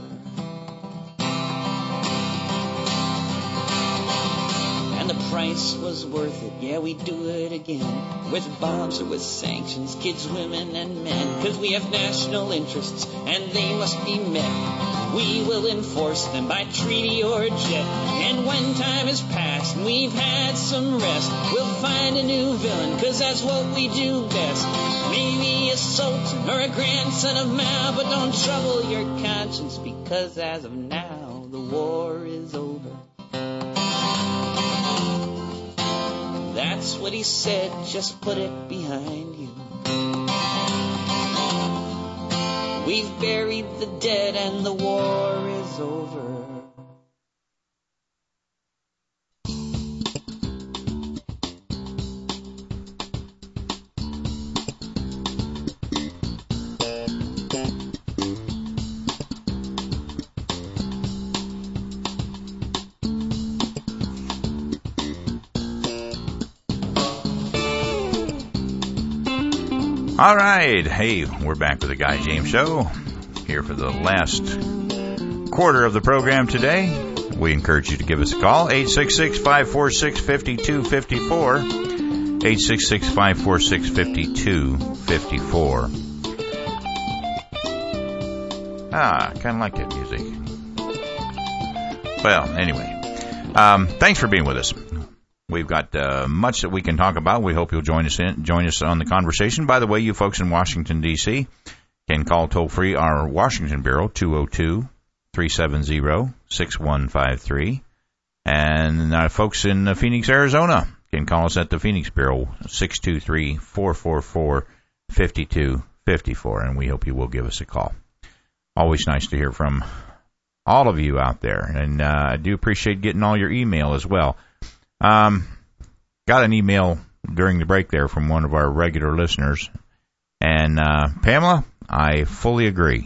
And the price was worth it, yeah, we do it again. With bombs or with sanctions, kids, women, and men. 'Cause we have national interests, and they must be met. We will enforce them by treaty or jet. And when time has passed and we've had some rest, we'll find a new villain, 'cause that's what we do best. Maybe a sultan or a grandson of Mao, but don't trouble your conscience, because as of now, the war is over. That's what he said, just put it behind you. We've buried the dead and the war is over. All right. Hey, we're back with the Guy James Show. Here for the last quarter of the program today. We encourage you to give us a call. 866-546-5254. 866-546-5254. Kind of like that music. Well, anyway. Thanks for being with us. We've got much that we can talk about. We hope you'll join us on the conversation. By the way, you folks in Washington, D.C., can call toll-free our Washington Bureau, 202-370-6153. And folks in Phoenix, Arizona, can call us at the Phoenix Bureau, 623-444-5254. And we hope you will give us a call. Always nice to hear from all of you out there. And I do appreciate getting all your email as well. Got an email during the break there from one of our regular listeners. And Pamela, I fully agree.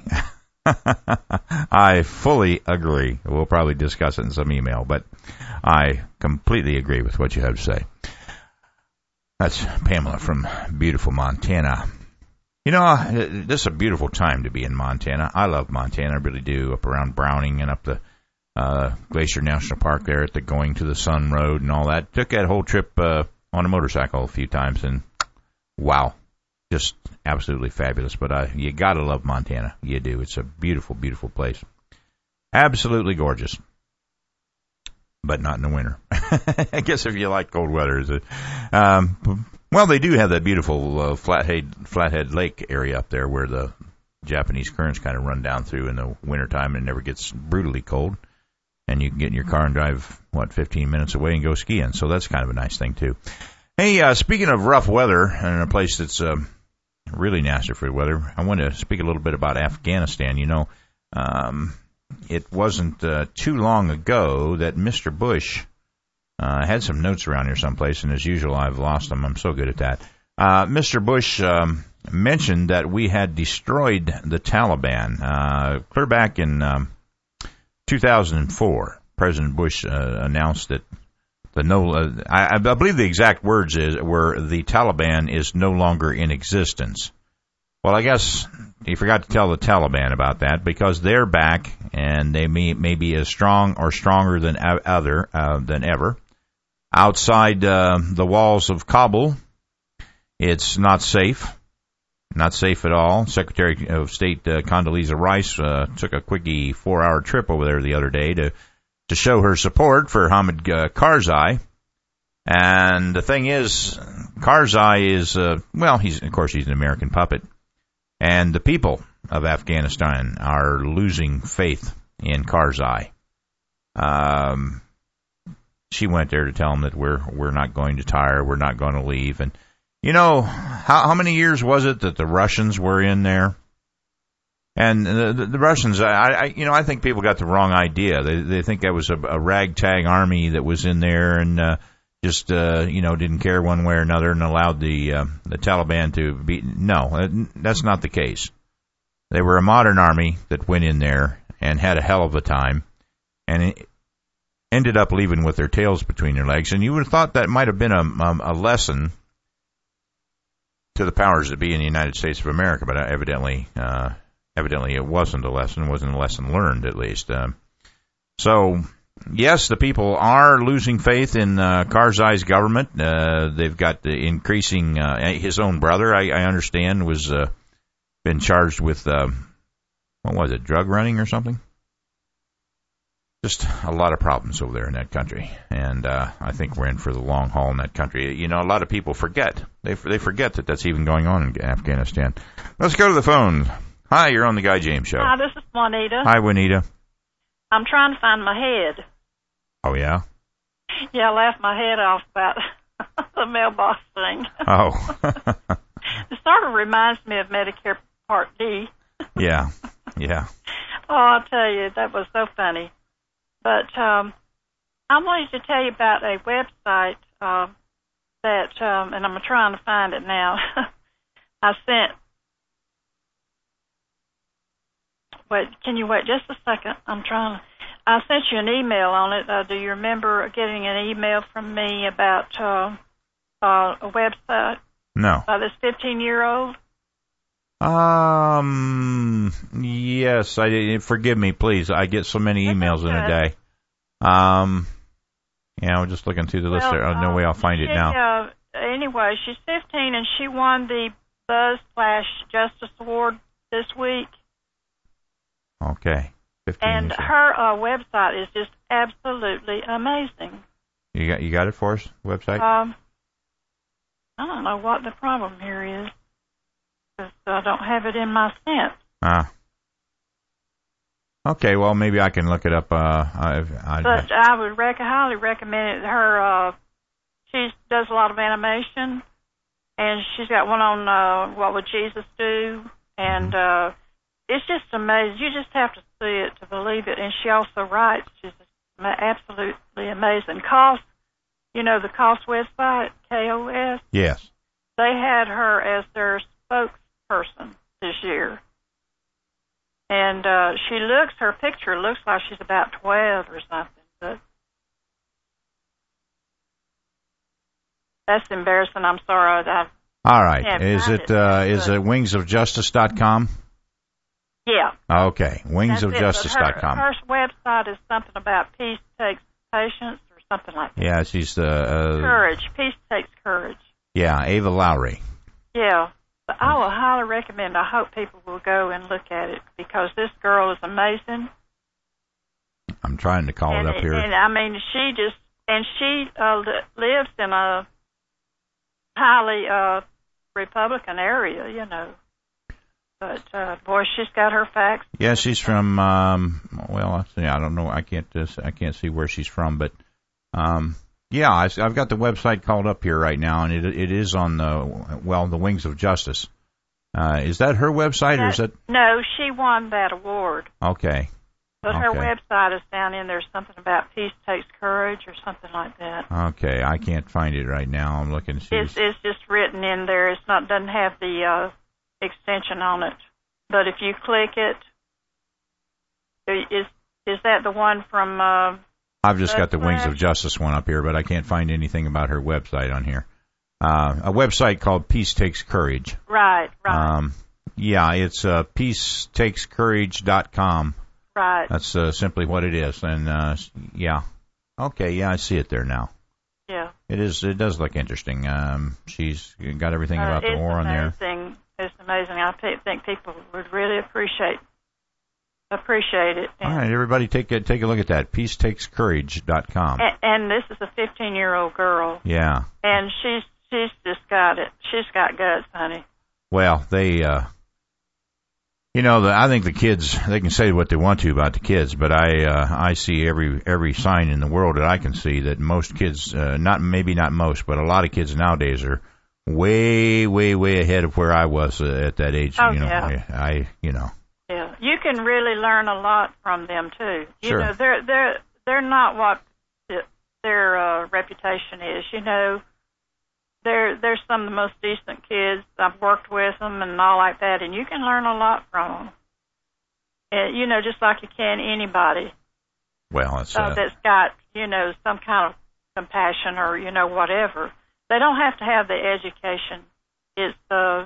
I fully agree. We'll probably discuss it in some email, but I completely agree with what you have to say. That's Pamela from beautiful Montana. You know, this is a beautiful time to be in Montana. I love Montana, I really do, up around Browning and up the Glacier National Park there at the Going to the Sun Road and all that. Took that whole trip on a motorcycle a few times, and wow, just absolutely fabulous. But you got to love Montana. You do. It's a beautiful, beautiful place. Absolutely gorgeous. But not in the winter. I guess if you like cold weather. Well, they do have that beautiful Flathead Lake area up there where the Japanese currents kind of run down through in the wintertime, and it never gets brutally cold. And you can get in your car and drive, 15 minutes away and go skiing. So that's kind of a nice thing, too. Hey, speaking of rough weather and a place that's really nasty for the weather, I want to speak a little bit about Afghanistan. You know, it wasn't too long ago that Mr. Bush had some notes around here someplace, and as usual, I've lost them. I'm so good at that. Mr. Bush mentioned that we had destroyed the Taliban. Clear back in 2004, President Bush announced that I believe the exact words were the Taliban is no longer in existence. Well, I guess he forgot to tell the Taliban about that because they're back and they may be as strong or stronger than ever. Outside the walls of Kabul, it's not safe. Not safe at all. Secretary of State Condoleezza Rice took a quickie 4-hour trip over there the other day to show her support for Hamid Karzai. And the thing is, Karzai is, he's an American puppet. And the people of Afghanistan are losing faith in Karzai. She went there to tell them that we're not going to tire, we're not going to leave. And you know, how many years was it that the Russians were in there? And the Russians, I think people got the wrong idea. They think that was a ragtag army that was in there and didn't care one way or another and allowed the Taliban to be. No, that's not the case. They were a modern army that went in there and had a hell of a time, and it ended up leaving with their tails between their legs. And you would have thought that might have been a lesson to the powers that be in the United States of America, but evidently it wasn't a lesson. It wasn't a lesson learned, at least. So, yes, the people are losing faith in Karzai's government. They've got the increasing. His own brother, I understand, was been charged with drug running or something. Just a lot of problems over there in that country, and I think we're in for the long haul in that country. You know, a lot of people forget. They forget that that's even going on in Afghanistan. Let's go to the phone. Hi, you're on the Guy James Show. Hi, this is Juanita. Hi, Juanita. I'm trying to find my head. Oh, yeah? Yeah, I laughed my head off about the mailbox thing. Oh. It sort of reminds me of Medicare Part D. Yeah. Oh, I'll tell you, that was so funny. But I wanted to tell you about a website that, and I'm trying to find it now. Can you wait just a second? I sent you an email on it. Do you remember getting an email from me about a website? No. By this 15-year-old? Yes. Forgive me, please. I get so many emails in a day. I'm just looking through the list there. No way I'll find it now. Anyway, she's 15 and she won the Buzz/Justice Award this week. Okay. 15 and her website is just absolutely amazing. You got it for us? Website? I don't know what the problem here is. Because I don't have it in my sent. Okay, well, maybe I can look it up. But I would highly recommend it. Her, she does a lot of animation, and she's got one on What Would Jesus Do? And it's just amazing. You just have to see it to believe it. And she also writes. She's absolutely amazing. The KOS website, KOS? Yes. They had her as their spokesperson this year. And her picture looks like she's about 12 or something. But That's embarrassing. I'm sorry. All right. Is it wingsofjustice.com? Yeah. Okay. Wingsofjustice.com. Her website is something about peace takes patience or something like that. Yeah, she's courage. Peace takes courage. Yeah, Ava Lowry. Yeah. But I will highly recommend. I hope people will go and look at it because this girl is amazing. I'm trying to call it up here. And I mean, she lives in a highly Republican area, you know. But boy, she's got her facts. Yeah, she's from. Well, I don't know. I can't see where she's from, but yeah, I've got the website called up here right now, and it is on the Wings of Justice. Is that her website, or is it? No, she won that award. Okay. But her website is down in there, something about peace takes courage or something like that. Okay, I can't find it right now. I'm looking. It's just written in there. It's not doesn't have the extension on it. But if you click it, is that the one from? I've just got the Wings of Justice one up here, but I can't find anything about her website on here. A website called Peace Takes Courage. Right. Yeah, it's peacetakescourage.com. Right. That's simply what it is. And, yeah. Okay, yeah, I see it there now. Yeah. It does look interesting. She's got everything about the war on there. It's amazing. I think people would really appreciate it. All right, everybody take a look at that. peacetakescourage.com. And this is a 15-year-old girl. Yeah. And she's just got it. She's got guts, honey. Well, they I think the kids, they can say what they want to about the kids, but I see every sign in the world that I can see that most kids, maybe not most, but a lot of kids nowadays are way, way, way ahead of where I was at that age. Oh, yeah. Yeah, you can really learn a lot from them too. Sure. You know, they're not what their reputation is. You know, they're some of the most decent kids. I've worked with them and all like that, and you can learn a lot from them. And, you know, just like you can anybody. Well, that's got, you know, some kind of compassion or, you know, whatever. They don't have to have the education. It's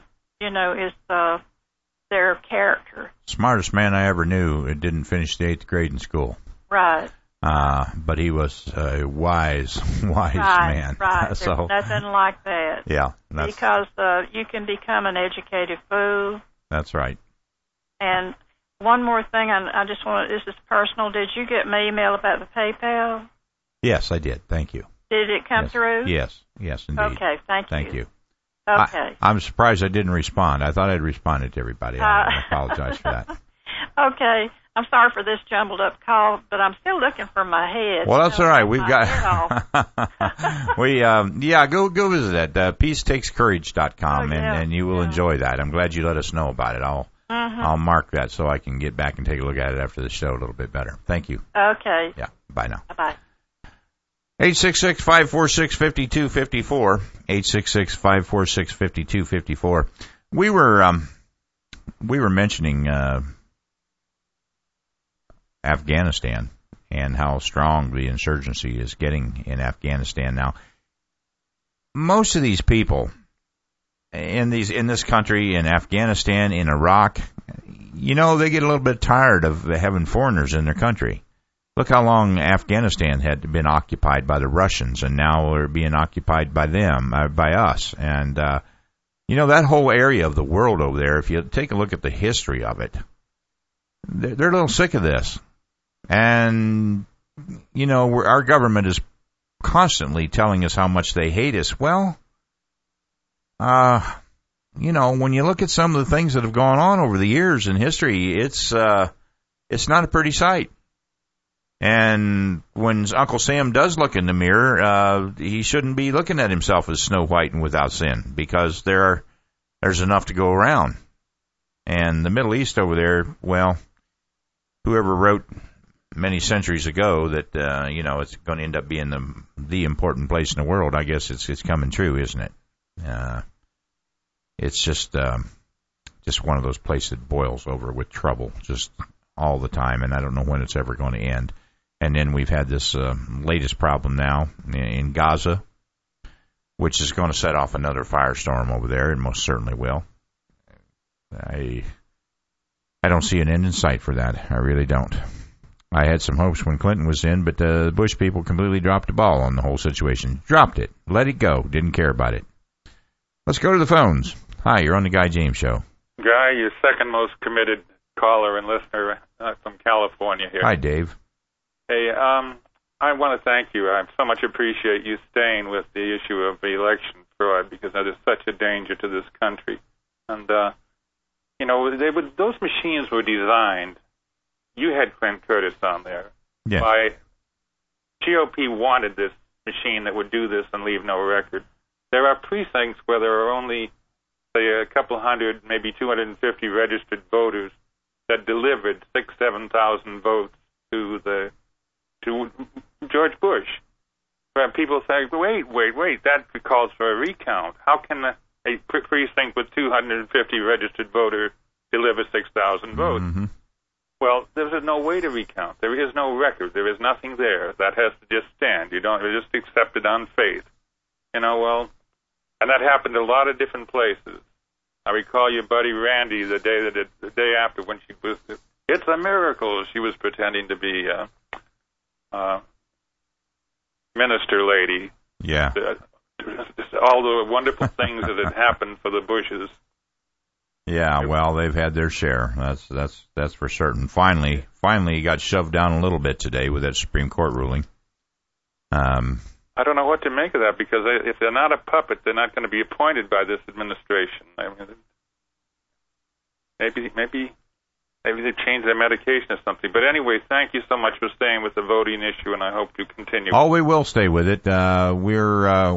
their character. Smartest man I ever knew. It didn't finish the 8th grade in school. Right. But he was a wise man. Right. So, there's nothing like that. Yeah. Because you can become an educated fool. That's right. And one more thing, I just want this is personal. Did you get my email about the PayPal? Yes, I did. Thank you. Did it come through? Yes, indeed. Okay, thank you. Okay. I'm surprised I didn't respond. I thought I'd responded to everybody. I apologize for that. Okay. I'm sorry for this jumbled up call, but I'm still looking for my head. Well, that's all right. We've got go visit that peacetakescourage.com and you will enjoy that. I'm glad you let us know about it. I'll mark that so I can get back and take a look at it after the show a little bit better. Thank you. Okay. Yeah. Bye now. Bye. 866-546-5254. 866-546-5254. We were mentioning Afghanistan and how strong the insurgency is getting in Afghanistan now. Most of these people in this country, in Afghanistan, in Iraq, you know, they get a little bit tired of having foreigners in their country. Look how long Afghanistan had been occupied by the Russians, and now we're being occupied by them, by us. And, you know, that whole area of the world over there, if you take a look at the history of it, they're a little sick of this. And, you know, our government is constantly telling us how much they hate us. Well, you know, when you look at some of the things that have gone on over the years in history, it's not a pretty sight. And when Uncle Sam does look in the mirror, he shouldn't be looking at himself as Snow White and without sin, because there's enough to go around. And the Middle East over there, well, whoever wrote many centuries ago that you know, it's going to end up being the important place in the world, I guess it's coming true, isn't it? It's just one of those places that boils over with trouble just all the time, and I don't know when it's ever going to end. And then we've had this latest problem now in Gaza. which is going to set off another firestorm over there, and most certainly will. I don't see an end in sight for that. I really don't. I had some hopes when Clinton was in, but the Bush people completely dropped the ball on the whole situation. Dropped it. Let it go. Didn't care about it. Let's go to the phones. Hi, you're on the Guy James Show. Guy, you're second most committed caller and listener from California here. Hi, Dave. Hey, I want to thank you. I so much appreciate you staying with the issue of election fraud, because that is such a danger to this country. And, those machines were designed. You had Clint Curtis on there. Yeah. By GOP wanted this machine that would do this and leave no record. There are precincts where there are only, say, a couple hundred, maybe 250 registered voters that delivered 7,000 votes to George Bush. Where people say, wait, that calls for a recount. How can a precinct with 250 registered voters deliver 6,000 votes? Mm-hmm. Well, there's no way to recount. There is no record. There is nothing there. That has to just stand. You just accept it on faith. And that happened a lot of different places. I recall your buddy Randy the day after when she was, it's a miracle. She was pretending to be minister lady. Yeah. All the wonderful things that had happened for the Bushes. Yeah, well, they've had their share. That's for certain. Finally, he got shoved down a little bit today with that Supreme Court ruling. I don't know what to make of that, because if they're not a puppet, they're not going to be appointed by this administration. I mean, maybe they change their medication or something. But anyway, thank you so much for staying with the voting issue, and I hope you continue. Oh, we will stay with it. We're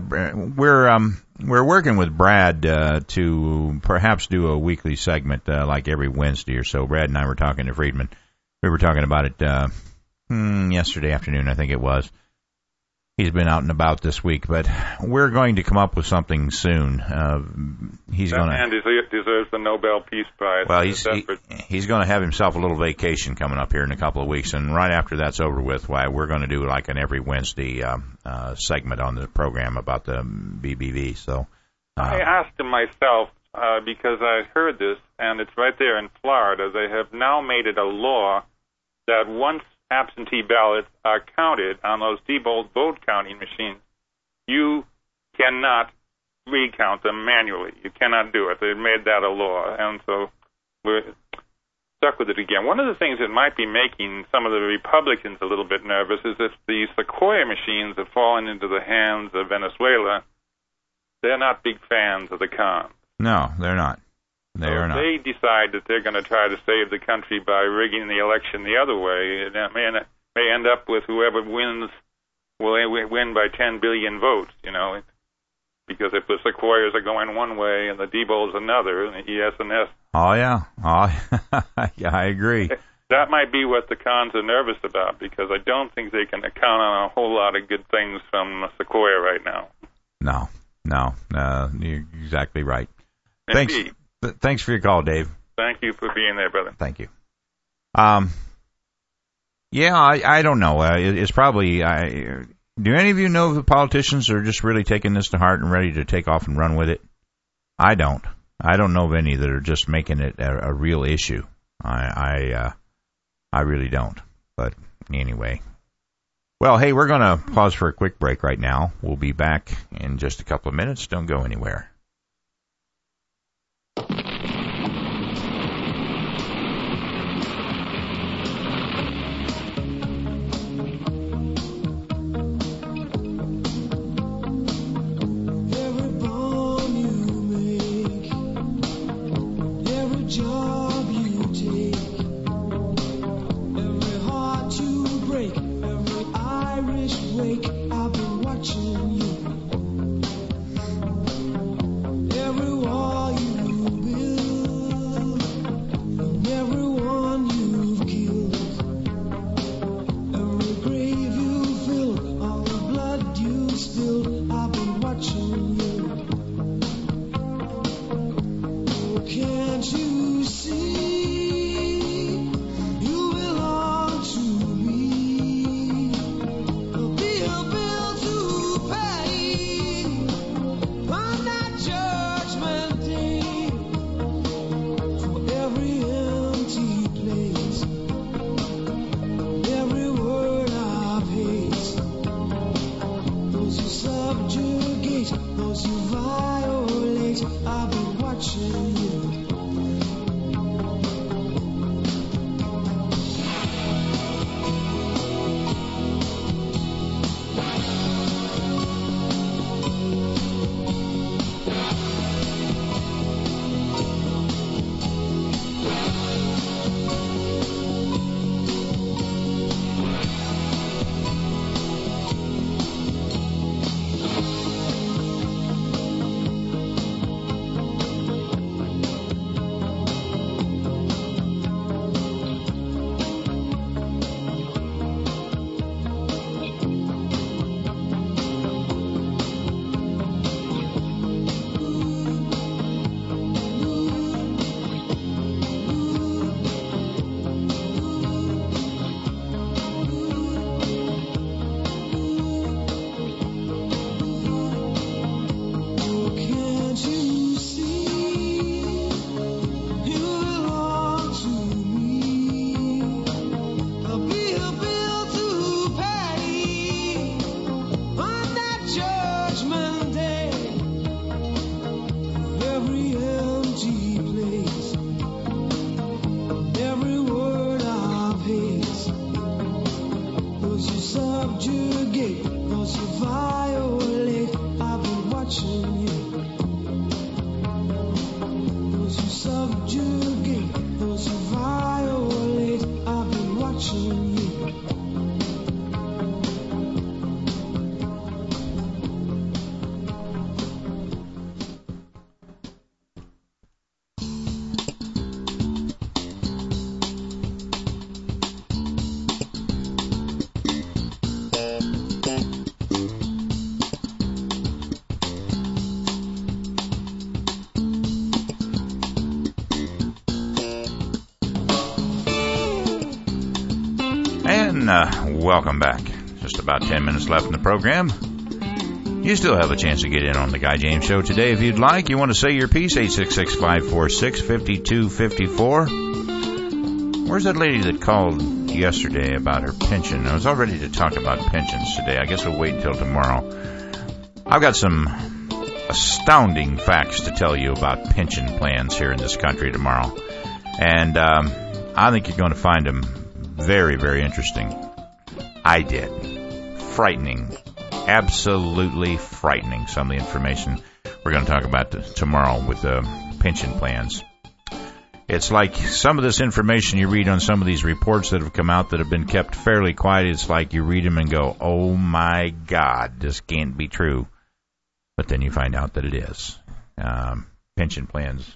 working with Brad to perhaps do a weekly segment like every Wednesday or so. Brad and I were talking to Friedman. We were talking about it yesterday afternoon, I think it was. He's been out and about this week, but we're going to come up with something soon. He's going to. Man deserves the Nobel Peace Prize. Well, he's going to have himself a little vacation coming up here in a couple of weeks, and right after that's over with, we're going to do like an every Wednesday segment on the program about the BBV. So I asked him myself because I heard this, and it's right there in Florida. They have now made it a law that once absentee ballots are counted on those Diebold vote counting machines, you cannot recount them manually. You cannot do it. They've made that a law, and so we're stuck with it again. One of the things that might be making some of the Republicans a little bit nervous is if the Sequoia machines have fallen into the hands of Venezuela, they're not big fans of the cons. No, they're not. They are not. They decide that they're going to try to save the country by rigging the election the other way. And that may end up with whoever wins will win by 10 billion votes, because if the Sequoias are going one way and the Diebold's another, and the ES&S. Oh, yeah. Yeah, I agree. That might be what the cons are nervous about, because I don't think they can count on a whole lot of good things from Sequoia right now. No, you're exactly right. Indeed. Thanks for your call, Dave. Thank you for being there, brother. Thank you. Yeah, I don't know. It's probably. Do any of you know if the politicians are just really taking this to heart and ready to take off and run with it? I don't. I don't know of any that are just making it a real issue. I really don't. But anyway. Well, hey, we're going to pause for a quick break right now. We'll be back in just a couple of minutes. Don't go anywhere. Be a everyone. Welcome back. Just about 10 minutes left in the program. You still have a chance to get in on the Guy James Show today if you'd like. You want to say your piece, 866-546-5254. Where's that lady that called yesterday about her pension? I was all ready to talk about pensions today. I guess we'll wait until tomorrow. I've got some astounding facts to tell you about pension plans here in this country tomorrow. And I think you're going to find them very, very interesting. I did. Frightening. Absolutely frightening, some of the information we're going to talk about tomorrow with the pension plans. It's like some of this information you read on some of these reports that have come out that have been kept fairly quiet. It's like you read them and go, oh my God, this can't be true. But then you find out that it is. Pension plans.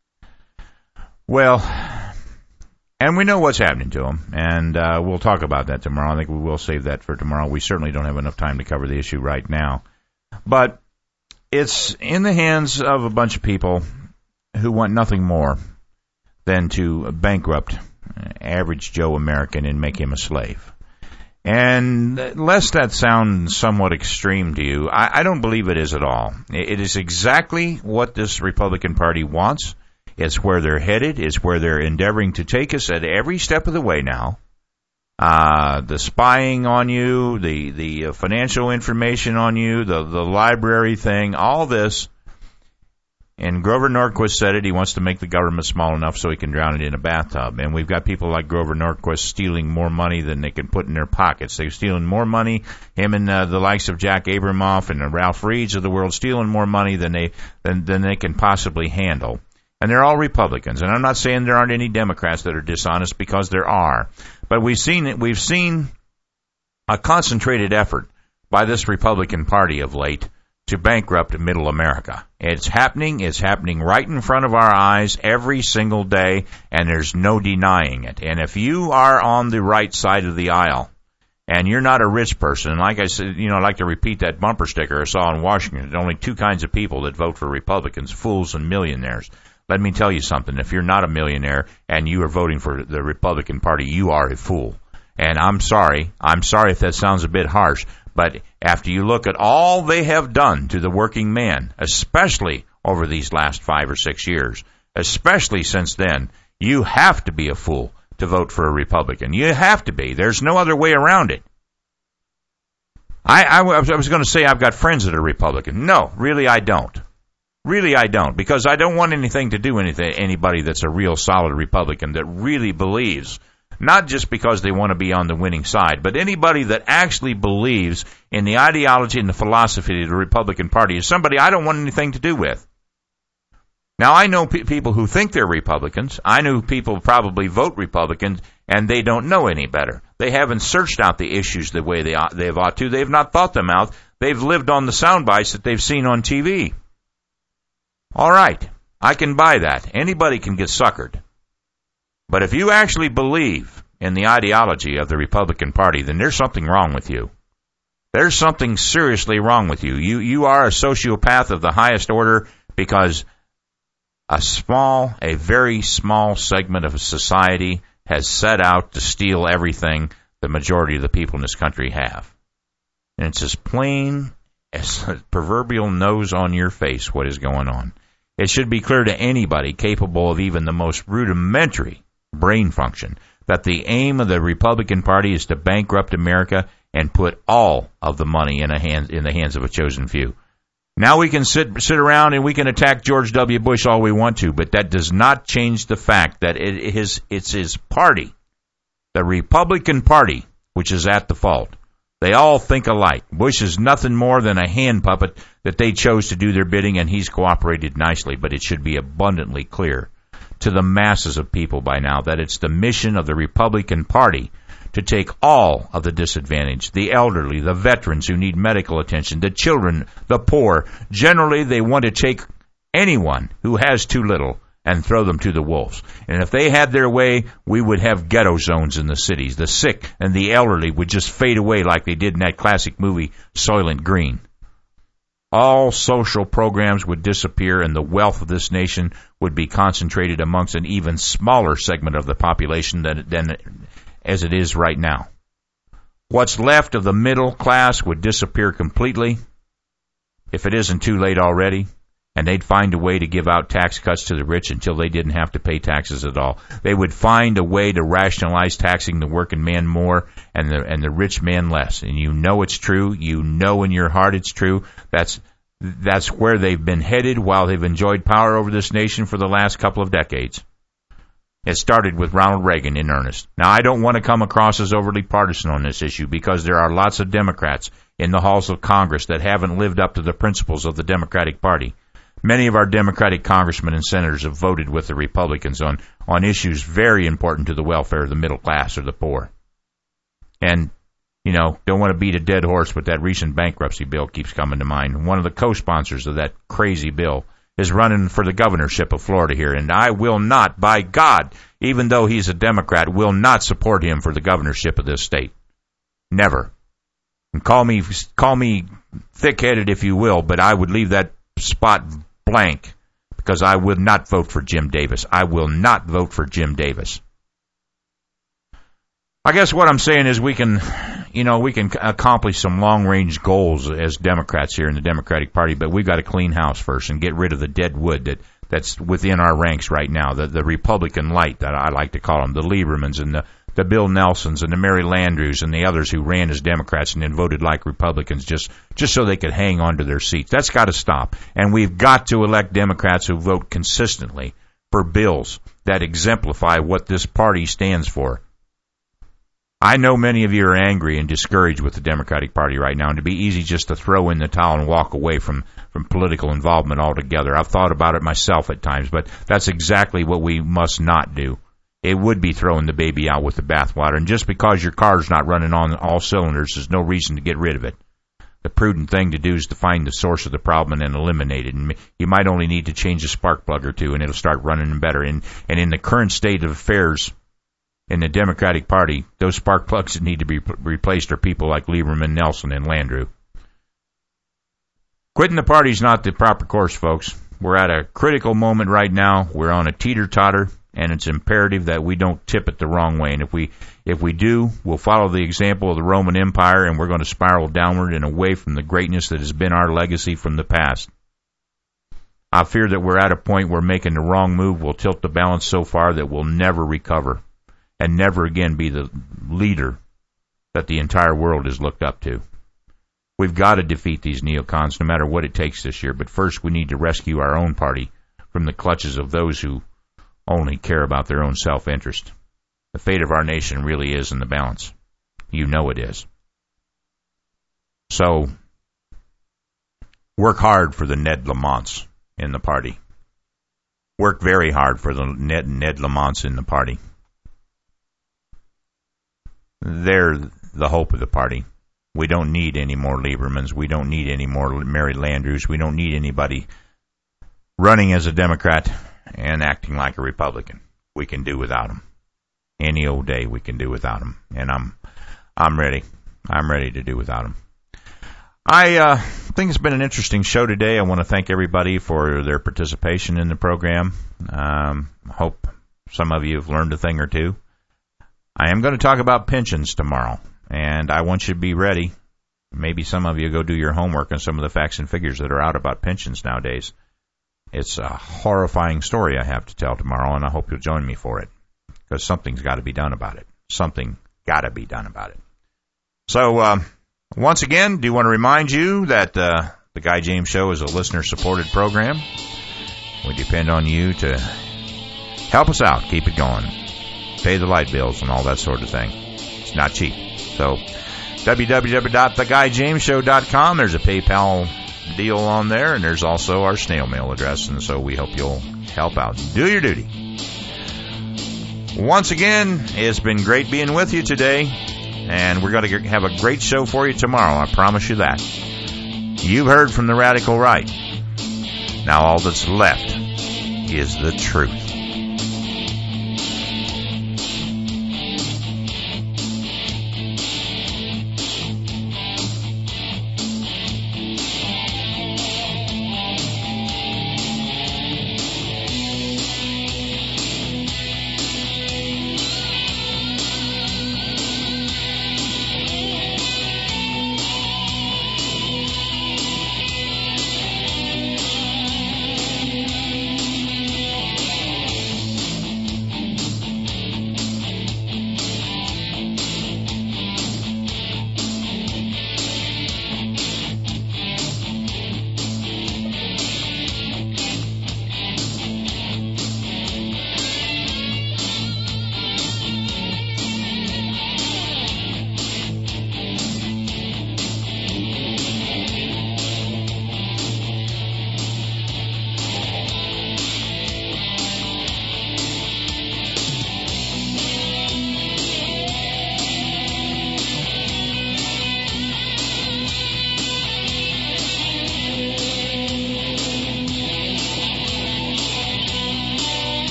Well, and we know what's happening to them, and we'll talk about that tomorrow. I think we will save that for tomorrow. We certainly don't have enough time to cover the issue right now. But it's in the hands of a bunch of people who want nothing more than to bankrupt average Joe American and make him a slave. And lest that sound somewhat extreme to you, I don't believe it is at all. It is exactly what this Republican Party wants. It's where they're headed. It's where they're endeavoring to take us at every step of the way now. The spying on you, the financial information on you, the library thing, all this. And Grover Norquist said it. He wants to make the government small enough so he can drown it in a bathtub. And we've got people like Grover Norquist stealing more money than they can put in their pockets. They're stealing more money. Him and the likes of Jack Abramoff and the Ralph Reeds of the world stealing more money than they can possibly handle. And they're all Republicans. And I'm not saying there aren't any Democrats that are dishonest, because there are. But we've seen a concentrated effort by this Republican Party of late to bankrupt middle America. It's happening right in front of our eyes every single day, and there's no denying it. And if you are on the right side of the aisle, and you're not a rich person, and like I said, I like to repeat that bumper sticker I saw in Washington, there's only two kinds of people that vote for Republicans, fools and millionaires. Let me tell you something. If you're not a millionaire and you are voting for the Republican Party, you are a fool. And I'm sorry if that sounds a bit harsh, but after you look at all they have done to the working man, especially over these last 5 or 6 years, especially since then, you have to be a fool to vote for a Republican. You have to be. There's no other way around it. I was going to say I've got friends that are Republican. No, really I don't. Really, I don't, because I don't want anything to do with anybody that's a real solid Republican that really believes, not just because they want to be on the winning side, but anybody that actually believes in the ideology and the philosophy of the Republican Party is somebody I don't want anything to do with. Now, I know people who think they're Republicans. I know people probably vote Republicans, and they don't know any better. They haven't searched out the issues the way they've ought to. They've not thought them out. They've lived on the sound bites that they've seen on TV. All right, I can buy that. Anybody can get suckered. But if you actually believe in the ideology of the Republican Party, then there's something wrong with you. There's something seriously wrong with you. You are a sociopath of the highest order, because a very small segment of society has set out to steal everything the majority of the people in this country have. And it's as plain as a proverbial nose on your face what is going on. It should be clear to anybody capable of even the most rudimentary brain function that the aim of the Republican Party is to bankrupt America and put all of the money in the hands of a chosen few. Now we can sit around and we can attack George W. Bush all we want to, but that does not change the fact that it's his party, the Republican Party, which is at the fault. They all think alike. Bush is nothing more than a hand puppet that they chose to do their bidding, and he's cooperated nicely, but it should be abundantly clear to the masses of people by now that it's the mission of the Republican Party to take all of the disadvantaged, the elderly, the veterans who need medical attention, the children, the poor. Generally, they want to take anyone who has too little and throw them to the wolves. And if they had their way, we would have ghetto zones in the cities. The sick and the elderly would just fade away like they did in that classic movie, Soylent Green. All social programs would disappear, and the wealth of this nation would be concentrated amongst an even smaller segment of the population than as it is right now. What's left of the middle class would disappear completely if it isn't too late already, and they'd find a way to give out tax cuts to the rich until they didn't have to pay taxes at all. They would find a way to rationalize taxing the working man more and the rich man less. And you know it's true. You know in your heart it's true. That's where they've been headed while they've enjoyed power over this nation for the last couple of decades. It started with Ronald Reagan in earnest. Now, I don't want to come across as overly partisan on this issue because there are lots of Democrats in the halls of Congress that haven't lived up to the principles of the Democratic Party. Many of our Democratic congressmen and senators have voted with the Republicans on issues very important to the welfare of the middle class or the poor. And, don't want to beat a dead horse, but that recent bankruptcy bill keeps coming to mind. One of the co-sponsors of that crazy bill is running for the governorship of Florida here, and I will not, by God, even though he's a Democrat, will not support him for the governorship of this state. Never. And call me thick-headed if you will, but I would leave that spot blank because I would not vote for Jim Davis. I will not vote for Jim Davis. I guess what I'm saying is we can accomplish some long-range goals as Democrats here in the Democratic Party, but we've got to clean house first and get rid of the dead wood that's within our ranks right now, the Republican light that I like to call them, the Liebermans and the Bill Nelsons and the Mary Landrieux and the others who ran as Democrats and then voted like Republicans just so they could hang on to their seats. That's got to stop. And we've got to elect Democrats who vote consistently for bills that exemplify what this party stands for. I know many of you are angry and discouraged with the Democratic Party right now, and it'd be easy just to throw in the towel and walk away from political involvement altogether. I've thought about it myself at times, but that's exactly what we must not do. It would be throwing the baby out with the bathwater, and just because your car's not running on all cylinders is no reason to get rid of it. The prudent thing to do is to find the source of the problem and eliminate it. And you might only need to change a spark plug or two, and it'll start running better. And in the current state of affairs in the Democratic Party, those spark plugs that need to be replaced are people like Lieberman, Nelson, and Landrieu. Quitting the party is not the proper course, folks. We're at a critical moment right now. We're on a teeter-totter, and it's imperative that we don't tip it the wrong way. And if we do, we'll follow the example of the Roman Empire, and we're going to spiral downward and away from the greatness that has been our legacy from the past. I fear that we're at a point where making the wrong move will tilt the balance so far that we'll never recover and never again be the leader that the entire world has looked up to. We've got to defeat these neocons no matter what it takes this year, but first we need to rescue our own party from the clutches of those who only care about their own self-interest. The fate of our nation really is in the balance. You know it is. So, work hard for the Ned Lamonts in the party. Work very hard for the Ned Lamonts in the party. They're the hope of the party. We don't need any more Liebermans. We don't need any more Mary Landrieux. We don't need anybody running as a Democrat and acting like a Republican. We can do without them. Any old day we can do without them. And I'm ready. I'm ready to do without them. I think it's been an interesting show today. I want to thank everybody for their participation in the program. Hope some of you have learned a thing or two. I am going to talk about pensions tomorrow, and I want you to be ready. Maybe some of you go do your homework on some of the facts and figures that are out about pensions nowadays. It's a horrifying story I have to tell tomorrow, and I hope you'll join me for it, because something's got to be done about it. Something got to be done about it. So, once again, do want to remind you that the Guy James Show is a listener-supported program. We depend on you to help us out, keep it going. Pay the light bills and all that sort of thing. It's not cheap. So, www.theguyjamesshow.com. There's a PayPal deal on there, and there's also our snail mail address, and so we hope you'll help out. Do your duty. Once again, it's been great being with you today, and we're going to have a great show for you tomorrow. I promise you that. You've heard from the radical right. Now all that's left is the truth.